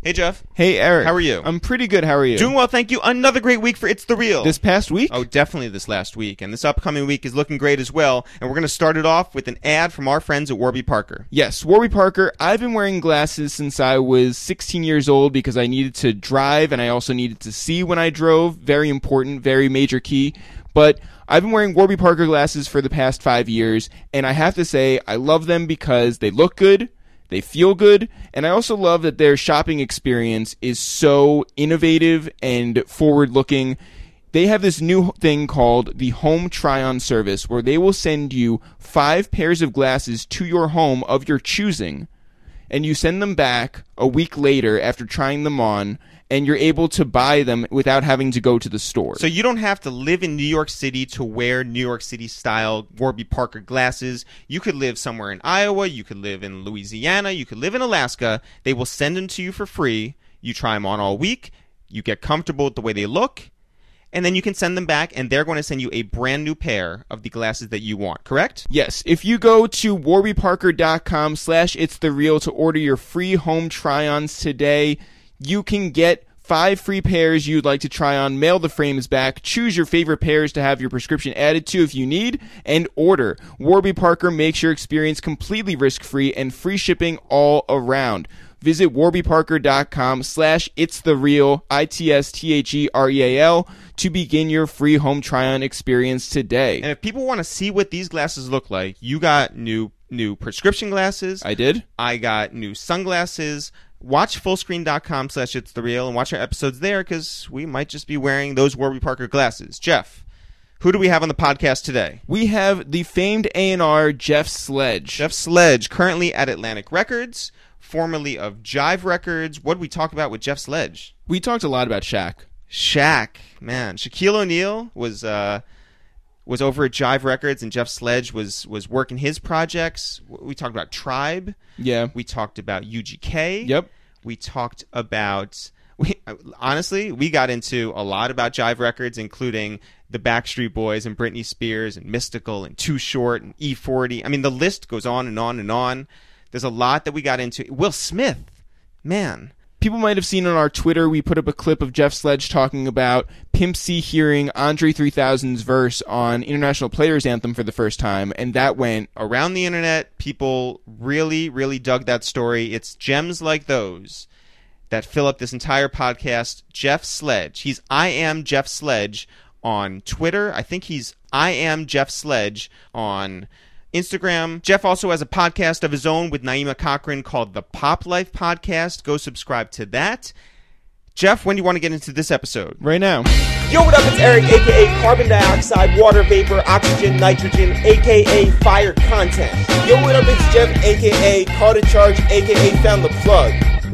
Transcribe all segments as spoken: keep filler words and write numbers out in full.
Hey, Jeff. Hey, Eric. How are you? I'm pretty good. How are you? Doing well, thank you. Another great week for It's the Real. This past week? Oh, definitely this last week. And this upcoming week is looking great as well. And we're going to start it off with an ad from our friends at Warby Parker. Yes, Warby Parker. I've been wearing glasses since I was sixteen years old because I needed to drive and I also needed to see when I drove. Very important, very major key. But I've been wearing Warby Parker glasses for the past five years, and I have to say I love them because they look good. They feel good, and I also love that their shopping experience is so innovative and forward-looking. They have this new thing called the Home Try-On Service, where they will send you five pairs of glasses to your home of your choosing, and you send them back a week later after trying them on, and you're able to buy them without having to go to the store. So you don't have to live in New York City to wear New York City-style Warby Parker glasses. You could live somewhere in Iowa. You could live in Louisiana. You could live in Alaska. They will send them to you for free. You try them on all week. You get comfortable with the way they look. And then you can send them back, and they're going to send you a brand new pair of the glasses that you want, correct? Yes. If you go to warbyparker.com slash it's the real to order your free home try-ons today, you can get five free pairs you'd like to try on, mail the frames back, choose your favorite pairs to have your prescription added to if you need, and order. Warby Parker makes your experience completely risk-free and free shipping all around. Visit warbyparker.com slash it's the real, I T S T H E R E A L, to begin your free home try-on experience today. And if people want to see what these glasses look like, you got new new prescription glasses. I did. I got new sunglasses. Watch fullscreen.com slash it's the real and watch our episodes there because we might just be wearing those Warby Parker glasses. Jeff, who do we have on the podcast today? We have the famed A and R Jeff Sledge. Jeff Sledge, currently at Atlantic Records, formerly of Jive Records. What did we talk about with Jeff Sledge? We talked a lot about Shaq. Shaq, man. Shaquille O'Neal was uh, was over at Jive Records, and Jeff Sledge was was working his projects. We talked about Tribe. Yeah. We talked about U G K. Yep. We talked about, we honestly, we got into a lot about Jive Records, including the Backstreet Boys and Britney Spears and Mystical and Too Short and E forty. I mean, the list goes on and on and on. There's a lot that we got into. Will Smith, man. People might have seen on our Twitter, we put up a clip of Jeff Sledge talking about Pimp C hearing Andre three thousand's verse on International Players Anthem for the first time, and that went around the internet. People really, really dug that story. It's gems like those that fill up this entire podcast. Jeff Sledge. He's I Am Jeff Sledge on Twitter. I think he's I Am Jeff Sledge on Instagram. Jeff also has a podcast of his own with Naima Cochran called the Pop Life Podcast. Go subscribe to that. Jeff, when do you want to get into this episode? Right now. Yo, what up? It's Eric, a k a. Carbon Dioxide, Water Vapor, Oxygen, Nitrogen, a k a. Fire Content. Yo, what up? It's Jeff, a k a. Call to Charge, a k a. Found the Plug.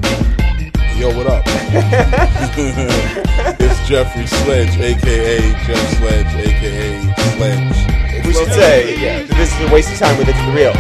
Yo, what up? It's Jeffrey Sledge, a k a. Jeff Sledge, a k a. Sledge. We should say, yeah, this is a waste of time with It's the Real.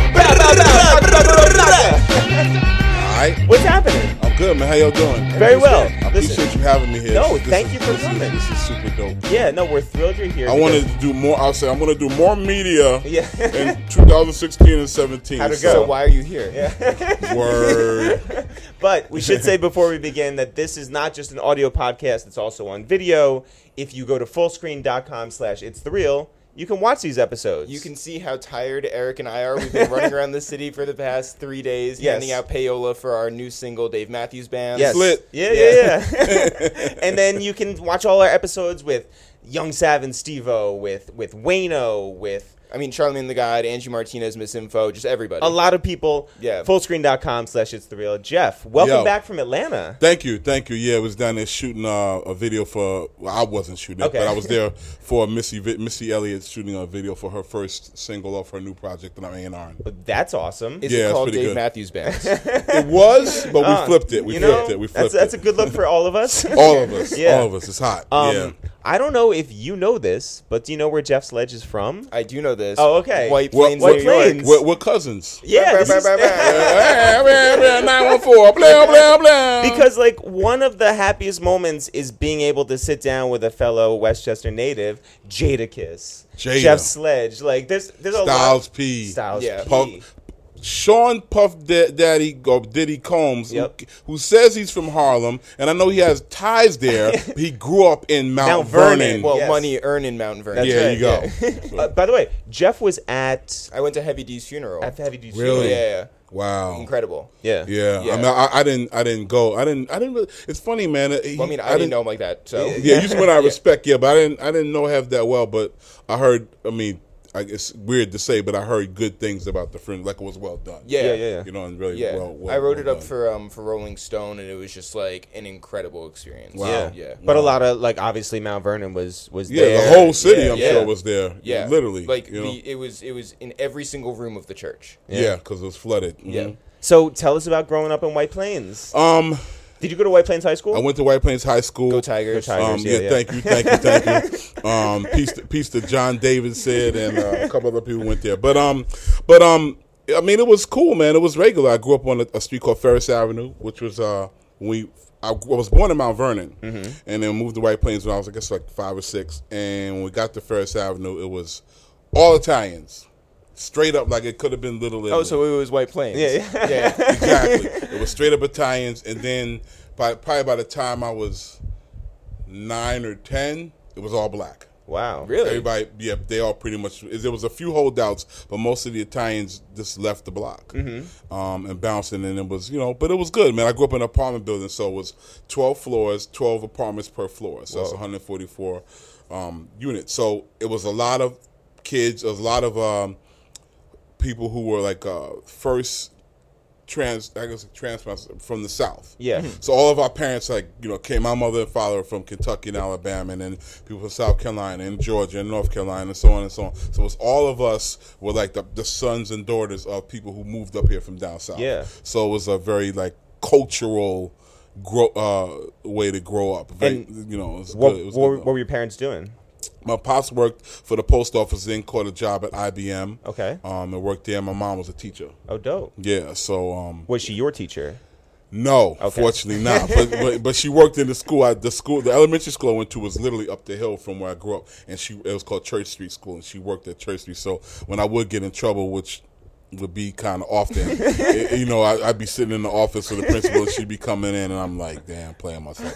Alright. What's happening? I'm good, man. How y'all doing? Very well. I appreciate Listen, you having me here. No, This thank is, you for this coming. Is, this is super dope. Yeah, no, we're thrilled you're here. I wanted to do more. I'll say I'm going to do more media Yeah. in two thousand sixteen and seventeen. How'd it so, go? So why are you here? Yeah. Word. But we should say before we begin that this is not just an audio podcast, it's also on video. If you go to fullscreen.com slash it's the real, you can watch these episodes. You can see how tired Eric and I are. We've been running around the city for the past three days, Yes. handing out payola for our new single, Dave Matthews Band. Yes. Lit. Yeah, yeah, yeah. And then you can watch all our episodes with Young Sav and Steve-O, with, with Wayno, with I mean, Charlamagne the God, Angie Martinez, Miss Info, just everybody. a lot of people. Yeah. Fullscreen.com slash it's the real. Jeff, welcome Yo. back from Atlanta. Thank you, thank you. Yeah, I was down there shooting uh, a video for. Well, I wasn't shooting it, Okay. but I was there for Missy Missy Elliott shooting a video for her first single off her new project that I'm A and R. That's awesome. Is Yeah, it it's called pretty Dave good. Matthews Band? It was, but we Uh, flipped it. We you flipped know, it. We that's, flipped that's a it. good look for all of us. All of us. Yeah. All of us. It's hot. Um, yeah. I don't know if you know this, but do you know where Jeff Sledge is from? I do know this. Oh, okay. White What- Plains, what New York. plains? We're, we're cousins. Yeah, this is- nine one four, blah, blah, blah. because like one of the happiest moments is being able to sit down with a fellow Westchester native, Jadakiss, Jada. Jeff Sledge. Like there's there's a Styles lot. P. Styles Yeah. P. Punk- Sean Puff Da- Daddy or Diddy Combs, Yep. who, who says he's from Harlem, and I know he has ties there. He grew up in Mount, Mount Vernon. Vernon. Well, Yes. money earned in Mount Vernon. That's yeah, right, you go. Uh, by the way, Jeff was at I went to Heavy D's funeral. at the Heavy D's Really? funeral. Yeah, yeah. Wow. Incredible. Yeah. Yeah, Yeah. I mean, I, I didn't, I didn't go. I didn't, I didn't. Really, it's funny, man. He, Well, I mean, I, didn't know him like that, so. Yeah, usually when I respect, yeah, but I didn't, I didn't know Hev that well. But I heard, I mean, I, it's weird to say, but I heard good things about the friend. Like it was well done. Yeah. Yeah, yeah, yeah. you know, and really Yeah, well. well I wrote well it up done. for um for Rolling Stone, and it was just like an incredible experience. Wow. Yeah. yeah, But a lot of like obviously Mount Vernon was was Yeah, there. the whole city, Yeah, I'm yeah. sure, was there. yeah, literally. Like you know? the, it was it was in every single room of the church. yeah, because it was flooded. Yeah. Mhm. So tell us about growing up in White Plains. Um, Did you go to White Plains High School? I went to White Plains High School. Go Tigers. Go Tigers. Um, yeah, yeah, yeah. thank you, thank you, thank you. Um, peace, to, peace to John David said, and uh, a couple other people went there. But um, but um, I mean, it was cool, man. It was regular. I grew up on a, a street called Ferris Avenue, which was uh, we. I, I was born in Mount Vernon, Mm-hmm. and then moved to White Plains when I was, I guess, like five or six. And when we got to Ferris Avenue, it was all Italians, straight up, like it could have been Little Italy. Oh, so it was White Plains. Yeah, yeah. yeah. Exactly. It was straight up Italians, and then by probably by the time I was nine or ten, it was all black. Wow. Really? Everybody, yeah, they all pretty much. There was a few holdouts, but most of the Italians just left the block Mm-hmm. um, and bouncing, and it was, you know, but it was good, man. I grew up in an apartment building, so it was twelve floors, twelve apartments per floor, so that's one hundred forty-four um, units. So it was a lot of kids, there was a lot of um, people who were like uh, first trans, I guess transplants from the South. Yeah. So all of our parents, like, you know, came, my mother and father are from Kentucky and Alabama, and then people from South Carolina and Georgia and North Carolina and so on and so on. So it's all of us were like the, the sons and daughters of people who moved up here from down south. Yeah. So it was a very like cultural grow uh, way to grow up. Very, And you know, it was What, good. It was what, good. what were your parents doing? My pops worked for the post office, then caught a job at I B M. Okay. Um, and worked there. My mom was a teacher. Oh, dope. Yeah, so um, Was she your teacher? no, Okay. fortunately not. But, but but she worked in the school. I, the school, the elementary school I went to was literally up the hill from where I grew up, and she it was called Church Street School, and she worked at Church Street. So when I would get in trouble, which would be kind of often, it, you know, I, I'd be sitting in the office with the principal, and she'd be coming in, and I'm like, damn, playing myself.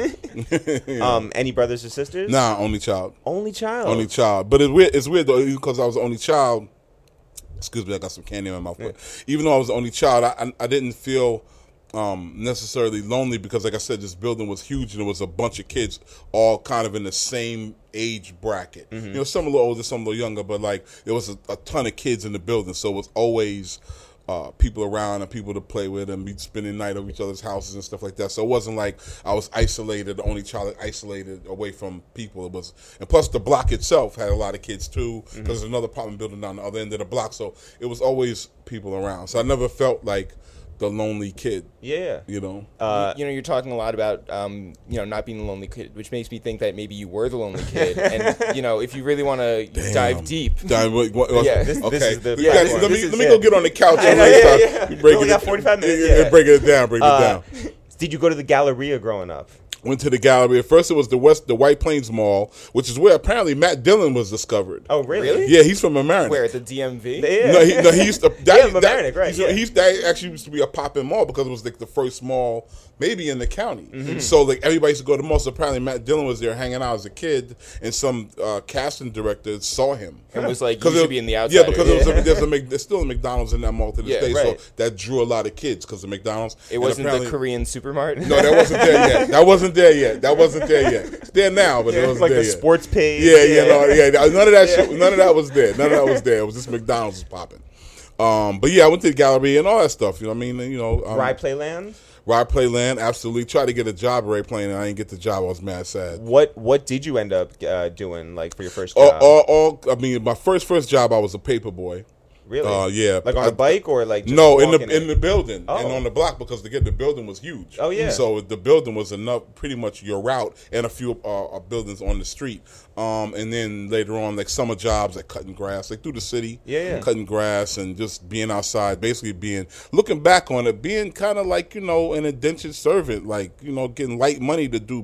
Um, any brothers or sisters? Nah, only child. Only child. Only child. But it's weird. It's weird though because I was the only child. Excuse me, I got some candy in my mouth. But even though I was the only child, I, I, I didn't feel um, necessarily lonely because, like I said, this building was huge and there was a bunch of kids all kind of in the same age bracket. You know, some a little older, some a little younger, but like there was a, a ton of kids in the building, so it was always uh, people around and people to play with, and we'd spend the night over each other's houses and stuff like that. So it wasn't like I was isolated, the only child isolated away from people. It was, and plus the block itself had a lot of kids too, because there's another apartment building down the other end of the block. So it was always people around. So I never felt like the lonely kid. Yeah. You know. Uh, you know, you're talking a lot about, um, you know, not being a lonely kid, which makes me think that maybe you were the lonely kid. And, you know, if you really want to dive deep. Dive, what, what, Yeah, this- okay. this is the- You yeah, guys, this- let me this is- let me yeah. go get on the couch I and know, let's yeah, start yeah. breaking We only it- got forty-five minutes, yeah, yeah. breaking it down, breaking uh, it down. Did you go to the Galleria growing up? Went to the Galleria. First, it was the West, the White Plains Mall, which is where apparently Matt Dillon was discovered. Oh, really? Really? Yeah, he's from Mamaroneck. Where, at the D M V? Yeah. No, he, no, he used to. That, Yeah, Mamaroneck, right, He's, yeah. he's, that actually used to be a poppin' mall because it was like the first mall, maybe in the county. Mm-hmm. So like everybody used to go to the mall. So apparently Matt Dillon was there hanging out as a kid, and some uh, casting director saw him And was like, 'Cause you it- should be in the Yeah, outsider. because it was a, there's a Mc- there's still a McDonald's in that mall to this Yeah, day. right. So that drew a lot of kids because of McDonald's. It And wasn't the apparently- Korean supermart? No, that wasn't there yet. That wasn't there yet. That wasn't there yet. It's there now, but it wasn't Like there the yet. sports page. Yeah, yeah, no, yeah. None of that shit. None of that was there. None of that was there. It was just McDonald's was popping. Um, but yeah, I went to the gallery and all that stuff. You know what I mean? You know, um, Rye Playland? Rye Playland, absolutely. Tried to get a job at Ray Playland, and I didn't get the job. I was mad sad. What What did you end up uh, doing, like, for your first All, job? all, all, I mean, my first first job, I was a paper boy. Really? Uh, yeah. Like on I- a bike or like just No, in the walking in it? the building Oh. and on the block because the the building was huge. Oh, yeah. So the building was enough, pretty much your route, and a few uh, uh, buildings on the street. Um, and then later on, like summer jobs, like cutting grass, like through the city. Yeah, yeah. Cutting grass and just being outside, basically being looking back on it, being kind of like you know an indentured servant, like you know getting light money to do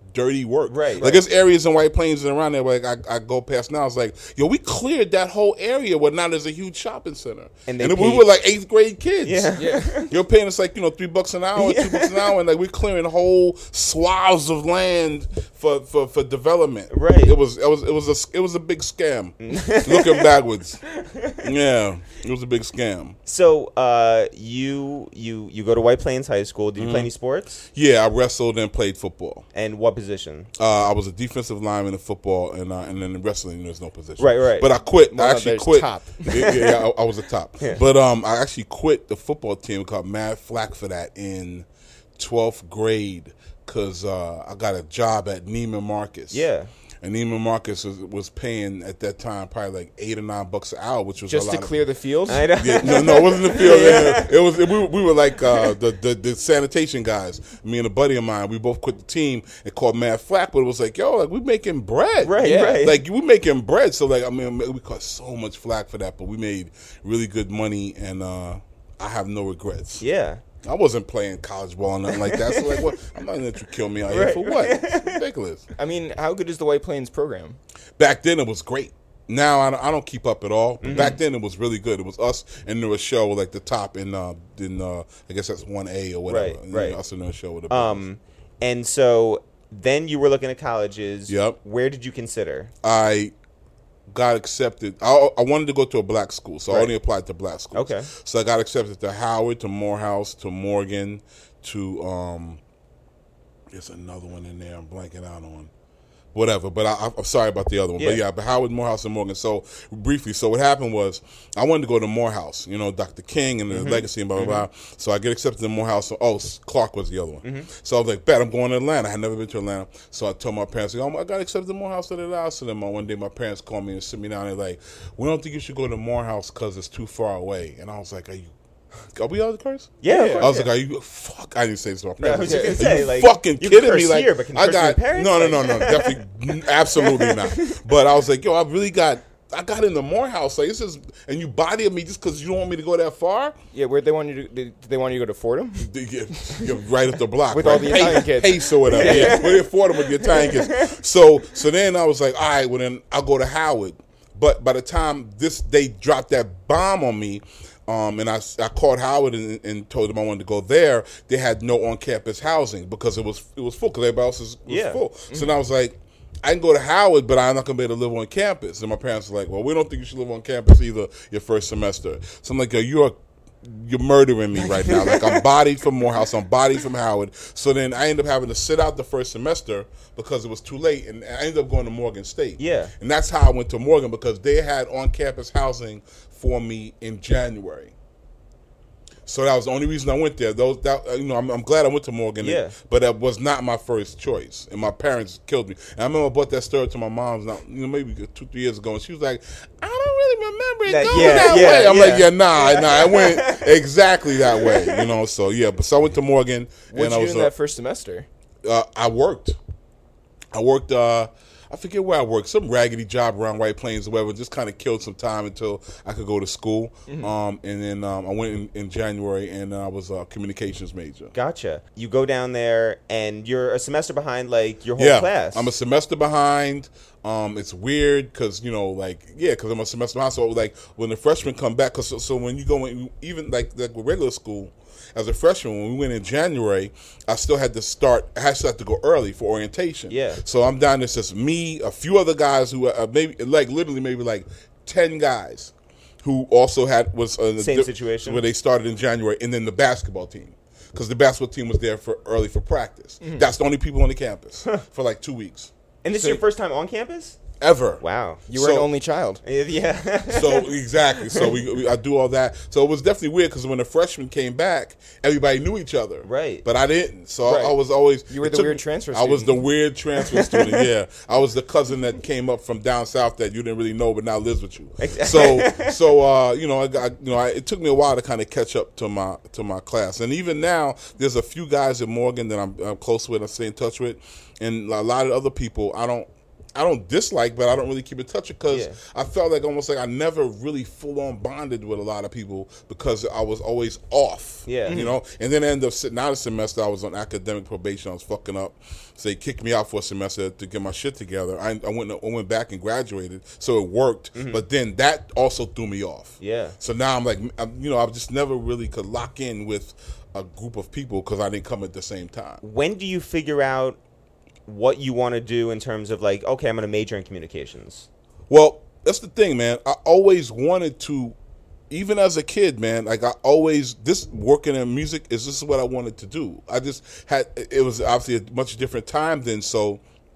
dirty work. Right, Like right. there's areas in White Plains and around there where like, I, I go past now. It's like, yo, we cleared that whole area where now there's a huge shopping center. And And, they we paid- were like eighth grade kids. Yeah. Yeah. You're paying us like, you know, three bucks an hour, two bucks an hour, and like we're clearing whole swaths of land for, for, for development. Right. It was it was it was a it was a big scam. Looking backwards. Yeah. It was a big scam. So uh, you you you go to White Plains High School. Did you Mm-hmm. play any sports? Yeah, I wrestled and played football. And what position? Uh, I was a defensive lineman in football, and uh, and then in wrestling, there's no position. Right, right. But I quit. Well, I no, actually there's quit. top. yeah, yeah, yeah, I, I was a top. But um, I actually quit the football team. Got mad flack for that in twelfth grade because uh, I got a job at Neiman Marcus. Yeah. And Neiman Marcus was, was paying at that time probably like eight or nine bucks an hour, which was Just a to lot clear the fields. I know. Of, yeah, no, no, it wasn't the field. yeah. It was. We, were- we were like uh, the, the the sanitation guys. Me and a buddy of mine. We both quit the team and caught mad flack, but it was like, yo, like we making bread, Right, Yeah. right. Like we making bread. So like, I mean, we caught so much flack for that, but we made really good money, and uh, I have no regrets. yeah. I wasn't playing college ball or nothing like that. So like, what? I'm not gonna let you kill me out here Right, for what? It's ridiculous. I mean, how good is the White Plains program? Back then it was great. Now I don't, I don't keep up at all. But Mm-hmm. back then it was really good. It was us and New Rochelle were like the top in uh in uh I guess that's one A or whatever. Right, And right. Us and New Rochelle were the Um, and so then you were looking at colleges. Yep. Where did you consider? I got accepted. I, I wanted to go to a black school, so I Right. only applied to black schools. Okay. So I got accepted to Howard, to Morehouse, to Morgan, to um. There's another one in there I'm blanking out on. Whatever, but I, I'm sorry about the other one. But Yeah. yeah, but Howard, Morehouse, and Morgan. So briefly, so what happened was I wanted to go to Morehouse, you know, Doctor King and the legacy and blah, blah, blah. So I get accepted to Morehouse. Oh, Clark was the other one. So I was like, bet, I'm going to Atlanta. I had never been to Atlanta. So I told my parents, like, oh, I got accepted to Morehouse. Da, da, da. So then my, one day my parents called me and sit me down and like, we don't think you should go to Morehouse because it's too far away. And I was like, are you, are we out of the curse? Yeah. of I course, was yeah. like, "Are you fuck?" I didn't say this to my No, I parents. was just Are gonna you say, like, fucking you can kidding curse me? Like, here, but can you I curse your got parents? no, no, Like- no, no, definitely, absolutely not. But I was like, "Yo, I really got." I got in the Morehouse, like this is, and you bodying me just because you don't want me to go that far. Yeah, where'd they want you to? Did they want you to go to Fordham? You're, you're right at the block With right? all the Italian kids. Pace or whatever. Yeah, we're affordable with the Italian kids. So, so then I was like, all right, well then I'll go to Howard. But by the time this they dropped that bomb on me, um, and I, I called Howard and, and told them I wanted to go there, they had no on-campus housing because it was it was full because everybody else was, was Yeah. full. So then I was like, I can go to Howard, but I'm not going to be able to live on campus. And my parents were like, well, we don't think you should live on campus either your first semester. So I'm like, yo, you're you're murdering me right now. Like, I'm bodied from Morehouse. I'm bodied from Howard. So then I ended up having to sit out the first semester because it was too late. And I ended up going to Morgan State. Yeah. And that's how I went to Morgan because they had on-campus housing for me in January. So that was the only reason I went there. Those, that, you know, I'm, I'm glad I went to Morgan. Yeah. But that was not my first choice, and my parents killed me. And I remember I bought that story to my mom's, now, you know, maybe two, three years ago, and she was like, "I don't really remember it That- going yeah, that yeah, way." I'm yeah. like, "Yeah, nah, nah, it went exactly that way." You know, so yeah. But so I went to Morgan, What'd and I you was do in uh, that first semester? uh, I worked. I worked. Uh, I forget where I worked. Some raggedy job around White Plains or whatever. Just kind of killed some time until I could go to school. Mm-hmm. Um, and then um, I went in, in January, and I was a communications major. Gotcha. You go down there, and you're a semester behind, like, your whole Yeah, class. I'm a semester behind. Um, it's weird because you know, like, yeah, because I'm a semester behind. So like when the freshmen come back, cause so, so when you go in, even like like with regular school. As a freshman, when we went in January, I still had to start. I had to have to go early for orientation. Yeah. So I'm down. It's just me, a few other guys who uh, maybe like literally maybe like ten guys who also had was uh, Same di- situation? where they started in January, and then the basketball team because the basketball team was there for early for practice. Mm-hmm. That's the only people on the campus for like two weeks and this is so- your first time on campus? ever. Wow. You were an So- only child. Yeah. So exactly. So we, we I do all that. So it was definitely weird because when the freshmen came back, everybody knew each other. Right. But I didn't. So Right. I, I was always You were it the took weird me- transfer I was the student. weird transfer student. Yeah. I was the cousin that came up from down south that you didn't really know, but now lives with you. So so uh, you know I got you know I, it took me a while to kind of catch up to my to my class, and even now there's a few guys at Morgan that I'm, I'm close with. I stay in touch with, and a lot of other people I don't. I don't dislike, but I don't really keep in touch because Yeah. I felt like almost like I never really full on bonded with a lot of people because I was always off. Yeah. You know? And then I ended up sitting out a semester. I was on academic probation. I was fucking up. So they kicked me out for a semester to get my shit together. I, I went I went back and graduated. So it worked. But then that also threw me off. Yeah. So now I'm like, I'm, you know, I just never really could lock in with a group of people because I didn't come at the same time. When do you figure out what you want to do in terms of like, okay, I'm going to major in communications? Well, that's the thing, man. I always wanted to, even as a kid, man, like I always, this working in music is this is what I wanted to do. I just had, it was obviously a much different time then, so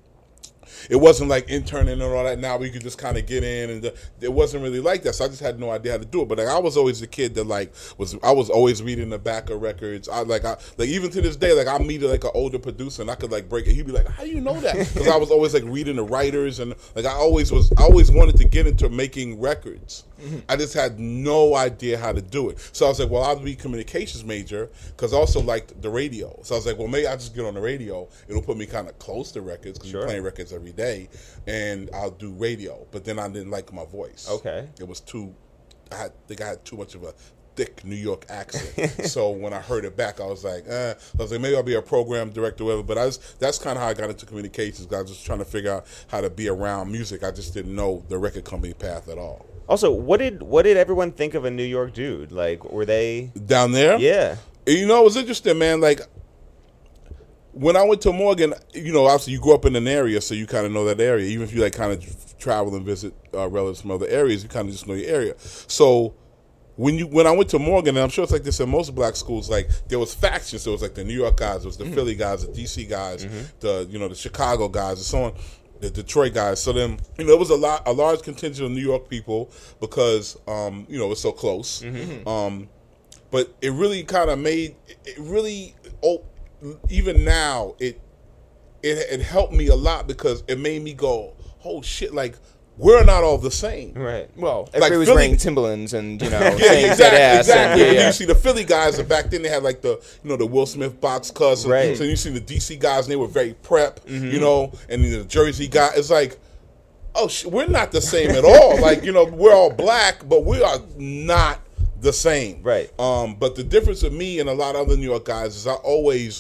it wasn't like interning and all that now where you could just kind of get in, and the, it wasn't really like that. So I just had no idea how to do it. But like, I was always a kid that like was I was always reading the back of records. I like I like even to this day, like I meet like an older producer and I could like break it. He'd be like, "How do you know that?" Because I was always like reading the writers, and like I always was I always wanted to get into making records. Mm-hmm. I just had no idea how to do it. So I was like, well, I'll be a communications major because I also liked the radio. So I was like, well, maybe I'll just get on the radio. It'll put me kind of close to records because Sure. you're playing records every day, and I'll do radio. But then I didn't like my voice. Okay. It was too, I had, think I had too much of a thick New York accent. So when I heard it back, I was like, eh. I was like, maybe I'll be a program director or whatever. But I was, that's kind of how I got into communications. I was just trying to figure out how to be around music. I just didn't know the record company path at all. Also, what did what did everyone think of a New York dude? Like, were they? Down there? Yeah. You know, it was interesting, man. Like, when I went to Morgan, you know, obviously you grew up in an area, so you kind of know that area. Even if you, like, kind of travel and visit uh, relatives from other areas, you kind of just know your area. So when you when I went to Morgan, and I'm sure it's like this in most black schools, like, there was factions. So it was, like, the New York guys, it was the mm-hmm. Philly guys, the D C guys, mm-hmm. the, you know, the Chicago guys, and so on. The Detroit guys. So then, you know, it was a lot, a large contingent of New York people because, um, you know, it's so close. Mm-hmm. Um, but it really kind of made, it really, oh, even now, it, it it helped me a lot because it made me go, oh shit, like, we're not all the same. Right. Well, Like everybody was Philly- wearing Timberlands and, you know, Yeah, saying exactly. dead ass. exactly. And, yeah, And yeah. you see the Philly guys, and back then they had like the, you know, the Will Smith box cuts. And, Right. So you see the D C guys, and they were very prep, mm-hmm. you know, and the Jersey guy. It's like, oh, sh- we're not the same at all. Like, you know, we're all black, but we are not the same. Right. Um, but the difference with me and a lot of other New York guys is I always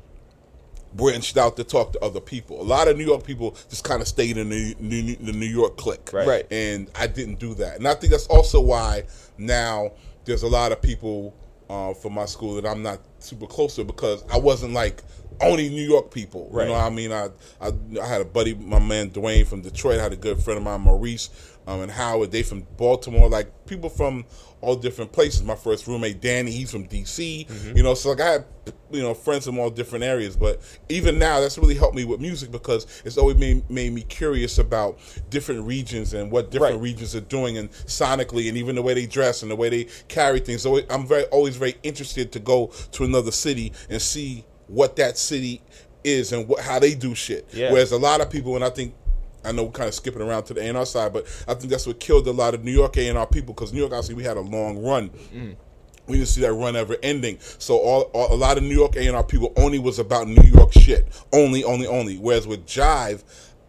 branched out to talk to other people. A lot of New York people just kind of stayed in the New, the New York clique. Right. Right. And I didn't do that. And I think that's also why now there's a lot of people uh, from my school that I'm not super close to because I wasn't like only New York people. Right. You know what I mean? I, I I had a buddy, my man Dwayne from Detroit, I had a good friend of mine, Maurice, um, and Howard. They from Baltimore, like people from all different places. My first roommate, Danny, he's from D C. Mm-hmm. You know, so like I had, you know, friends from all different areas. But even now, that's really helped me with music because it's always made, made me curious about different regions and what different Right. regions are doing and sonically and even the way they dress and the way they carry things. So I'm very always very interested to go to another city and see what that city is and what, how they do shit. Yeah. Whereas a lot of people, and I think, I know we're kind of skipping around to the A and R side, but I think that's what killed a lot of New York A and R people because New York, obviously, we had a long run. Mm. We didn't see that run ever ending. So all, all, a lot of New York A and R people only was about New York shit. Only, only, only. Whereas with Jive,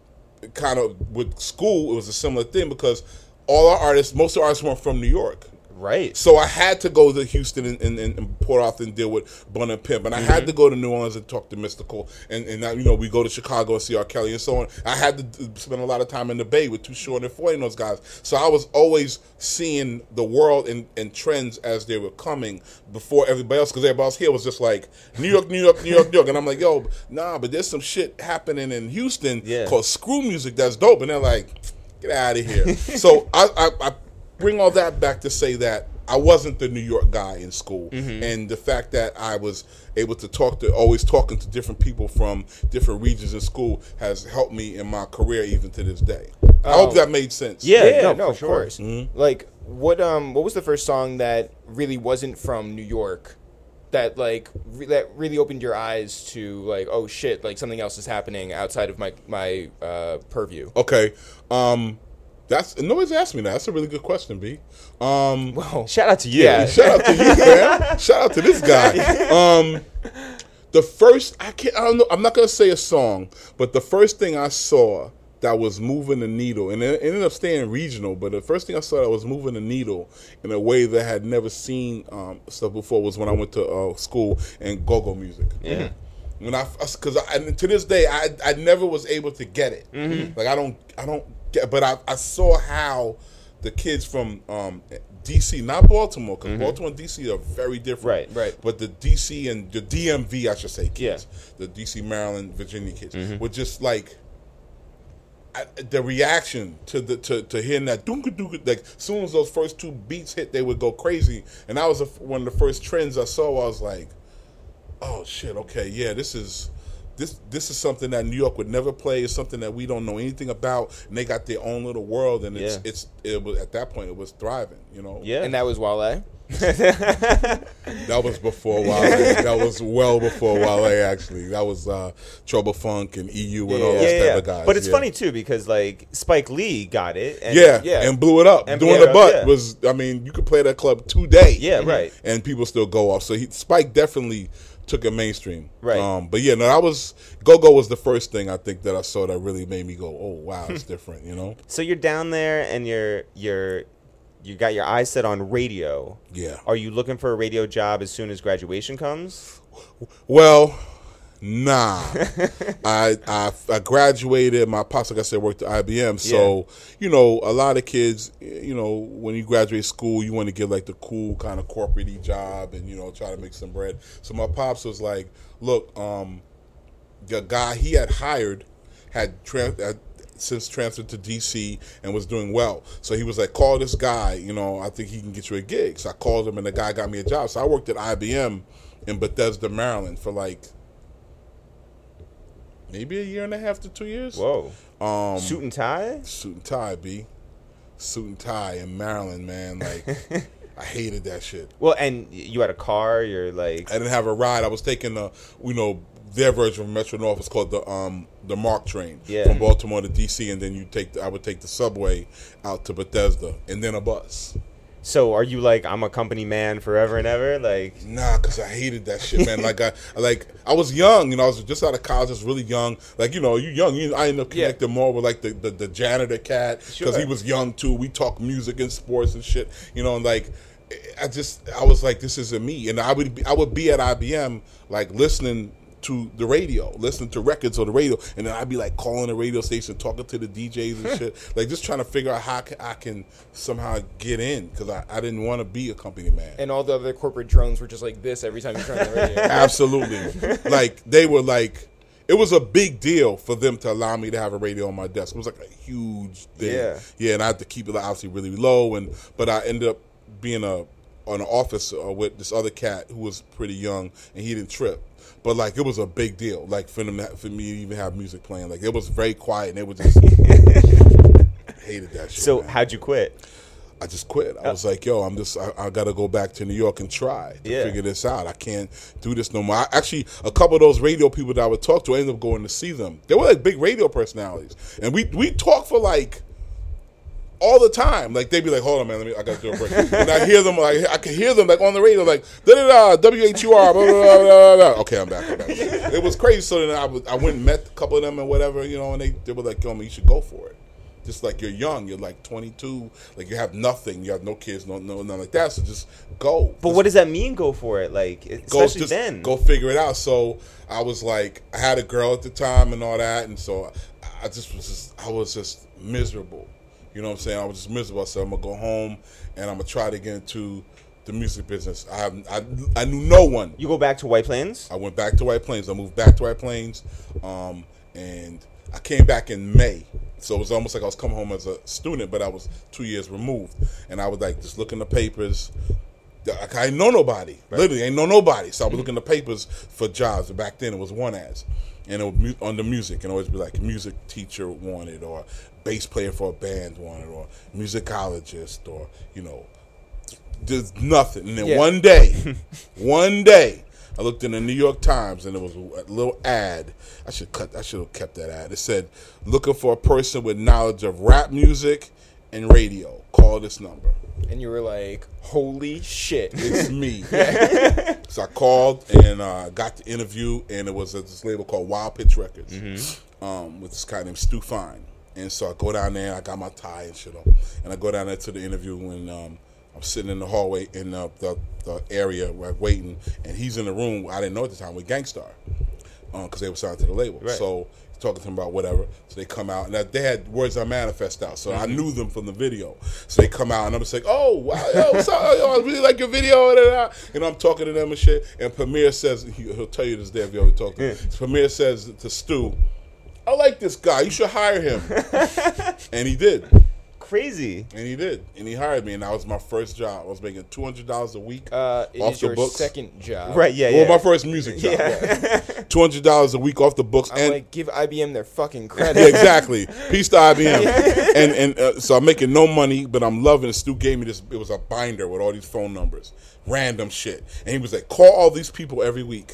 kind of with school, it was a similar thing because all our artists, most of our artists weren't from New York. Right. So I had to go to Houston and, and, and Port Arthur and deal with Bun and Pimp, and I mm-hmm. had to go to New Orleans and talk to Mystical, and and now, you know, we go to Chicago and see R. Kelly and so on. I had to spend a lot of time in the Bay with Too Short and Foy and those guys. So I was always seeing the world and, and trends as they were coming before everybody else, because everybody else here was just like New York, New York, New York, New York, and I'm like, yo, nah, but there's some shit happening in Houston yeah. called screw music that's dope, and they're like, get out of here. So I, I, I bring all that back to say that I wasn't the New York guy in school, mm-hmm. and the fact that I was able to talk to, always talking to different people from different regions in school has helped me in my career even to this day. I Um, hope that made sense. Yeah, Yeah, no, no, for of sure. course. Mm-hmm. Like, what um, what was the first song that really wasn't from New York, that like re- that really opened your eyes to like, oh shit, like something else is happening outside of my my uh, purview? Okay. Um, that's nobody's asked me that. That's a really good question, B. Um, Well, Shout out to you. Yeah. Shout out to you, man. Shout out to this guy. Um, the first, I can't, I don't know, I'm not going to say a song, but the first thing I saw that was moving the needle, and it ended up staying regional. But the first thing I saw that was moving the needle in a way that I had never seen um, stuff before was when I went to uh, school in go-go music. Yeah. When I, because I, to this day, I I never was able to get it. Mm-hmm. Like I don't I don't get, but I I saw how the kids from um, D C, not Baltimore, because mm-hmm. Baltimore and D C are very different. Right, right. But the D C and the D M V, I should say, kids, Yeah. the D C, Maryland, Virginia kids, Mm-hmm. were just like. I, the reaction to the to, to hearing that doonka doonka, like as soon as those first two beats hit, they would go crazy, and that was a, one of the first trends I saw. I was like, "Oh shit, okay, yeah, this is this this is something that New York would never play. It's something that we don't know anything about, and they got their own little world, and it's Yeah. it's it was at that point it was thriving, you know. Yeah. And that was Wale. That was before Wale. That was well before Wale. Actually, that was uh, Trouble Funk and E U and all yeah, those yeah, type yeah. of guys. But it's yeah. funny too because like Spike Lee got it. And, Yeah, Yeah. and blew it up. And Doing blew it the up, butt yeah. was, I mean, you could play that club today. Yeah, right. And people still go off. So he, Spike definitely took it mainstream. Right. Um, but yeah, no, that was, Go-Go was the first thing I think that I saw that really made me go, oh, wow, it's different, you know? So you're down there and you're you're you got your eyes set on radio. Yeah. Are you looking for a radio job as soon as graduation comes? Well, nah. I, I I graduated. My pops, like I said, worked at I B M. So, you know, a lot of kids, you know, when you graduate school, you want to get like the cool kind of corporate-y job and, you know, try to make some bread. So my pops was like, look, um, the guy he had hired had, tra- had since transferred to D C and was doing well. So he was like, call this guy, you know, I think he can get you a gig. So I called him and the guy got me a job. So I worked at I B M in Bethesda, Maryland for like maybe a year and a half to two years. Whoa. Um, Suit and tie? Suit and tie, B. Suit and tie in Maryland, man. Like, I hated that shit. Well, and you had a car, you're like I didn't have a ride. I was taking the, you know, their version of Metro North is called the um the MARC train Yeah. from Baltimore to D C, and then you take the, I would take the subway out to Bethesda and then a bus. so are you like I'm a company man forever and ever? Like Nah, cause I hated that shit, man. Like I, like I was young, you know. I was just out of college. I was really young. Like you know, you young. You, I ended up Yeah. connecting more with like the, the, the janitor cat, cause Sure. he was young too. We talk music and sports and shit, you know. And like, I just, I was like, this isn't me. And I would, be, I would be at I B M, like listening to the radio, listening to records on the radio, and then I'd be like calling the radio station, talking to the D Js and shit, like just trying to figure out how I can, I can somehow get in, because I, I didn't want to be a company man. And all the other corporate drones were just like this every time you turned on the radio. Absolutely. Like, they were like, it was a big deal for them to allow me to have a radio on my desk. It was like a huge thing. Yeah. Yeah, and I had to keep it obviously really low, and but I ended up being a on an office uh, with this other cat who was pretty young, and he didn't trip. But like, it was a big deal, like for them, for me to even have music playing. Like, it was very quiet, and it was just hated that shit. so man. how'd you quit? I just quit. I was like, yo, I'm just, I, I got to go back to New York and try to Yeah. figure this out. I can't do this no more. I, actually, a couple of those radio people that I would talk to, I ended up going to see them. They were like big radio personalities. And we, we talked for like, all the time. Like, they'd be like, hold on, man, let me, I got to do a break. And I hear them, like, I could hear them, like, on the radio, like, da-da-da, W H U R, blah, blah, blah, blah, blah. Okay, I'm back, I'm back. It was crazy. So then I, was, I went and met a couple of them and whatever, you know, and they, they were like, yo, man, you should go for it. Just like, you're young, you're like twenty-two, like, you have nothing, you have no kids, no, no, nothing like that, so just go. But Just what does that mean? Go for it, like go, especially just then. go figure it out. So I was like, I had a girl at the time and all that, and so I just was just, I was just miserable. You know what I'm saying? I was just miserable. So I'm gonna go home and I'm gonna try to get into the music business. I have, I, I knew no one. You go back to White Plains? I went back to White Plains. I moved back to White Plains, um, and I came back in May. So it was almost like I was coming home as a student, but I was two years removed. And I was like, just looking at the papers. I ain't know nobody. Right. Literally, ain't know nobody. So I was looking at the papers for jobs. Back then, it was one ads. And it would be on the music, and always be like music teacher wanted, or bass player for a band wanted, or musicologist, or, you know, there's nothing. And then Yeah. one day, one day, I looked in the New York Times, and there was a little ad. I should cut. I should have kept that ad. It said, "Looking for a person with knowledge of rap music and radio. Call this number." And you were like, holy shit. It's me. So I called and uh, got the interview, and it was at this label called Wild Pitch Records, Mm-hmm. um, with this guy named Stu Fine. And so I go down there. I got my tie and shit on, and I go down there to the interview when um, I'm sitting in the hallway in the, the, the area where I'm waiting, and he's in the room. I didn't know at the time with Gangstar, because um, they were signed to the label. Right. So he's talking to him about whatever. So they come out, and they had Words I Manifest out. So mm-hmm. I knew them from the video. So they come out, and I'm just like, "Oh, wow, yo, what's up? Yo, I really like your video." And I'm talking to them and shit. And Premier says, he'll tell you this day if you ever talk to him. Yeah. Premier says to Stu, "I like this guy. You should hire him." And he did. Crazy. And he did. And he hired me, and that was my first job. I was making two hundred dollars a week uh, it off is the your books. second job. Right, yeah, well, yeah. my first music job. Yeah. Yeah. two hundred dollars a week off the books. I'm and like, give I B M their fucking credit. Yeah, exactly. Peace to I B M. and and uh, so I'm making no money, but I'm loving it. Stu gave me this. It was a binder with all these phone numbers, random shit. And he was like, call all these people every week.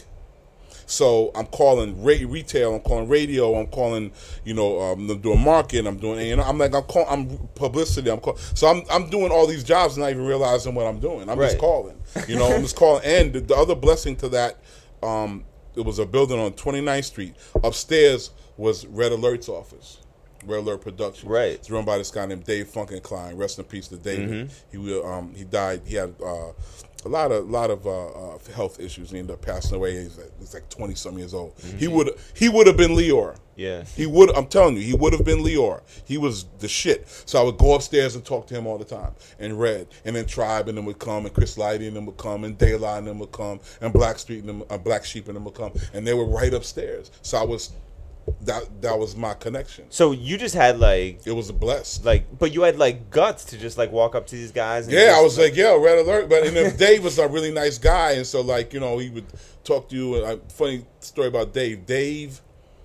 So I'm calling ra- retail, I'm calling radio, I'm calling, you know, um, I'm doing marketing, I'm doing, you know, I'm like, I'm calling, I'm publicity, I'm calling. So I'm I'm doing all these jobs and not even realizing what I'm doing. I'm Right. just calling, you know, I'm just calling. And the, the other blessing to that, um, it was a building on twenty-ninth Street. Upstairs was Red Alert's office. Red Alert Productions. Right. It's run by this guy named Dave Funkenklein. Rest in peace to David. Mm-hmm. He will, um he died. He had uh, a lot of lot of uh, uh, health issues. He ended up passing away. He's like, he's like twenty some years old. Mm-hmm. He would he would have been Leor. Yeah. He would. I'm telling you, he would have been Leor. He was the shit. So I would go upstairs and talk to him all the time. And Red, and then Tribe, and then would come, and Chris Lighty, and then would come, and Daylight, and then would come, and Black Street, and them, uh, Black Sheep, and then would come, and they were right upstairs. So I was. That that was my connection. So you just had like, It was a blessed. like, but you had like guts to just like walk up to these guys. And Yeah, just, I was like, yeah, Red Alert. But and then Dave was a really nice guy, and so like you know he would talk to you. And uh, funny story about Dave. Dave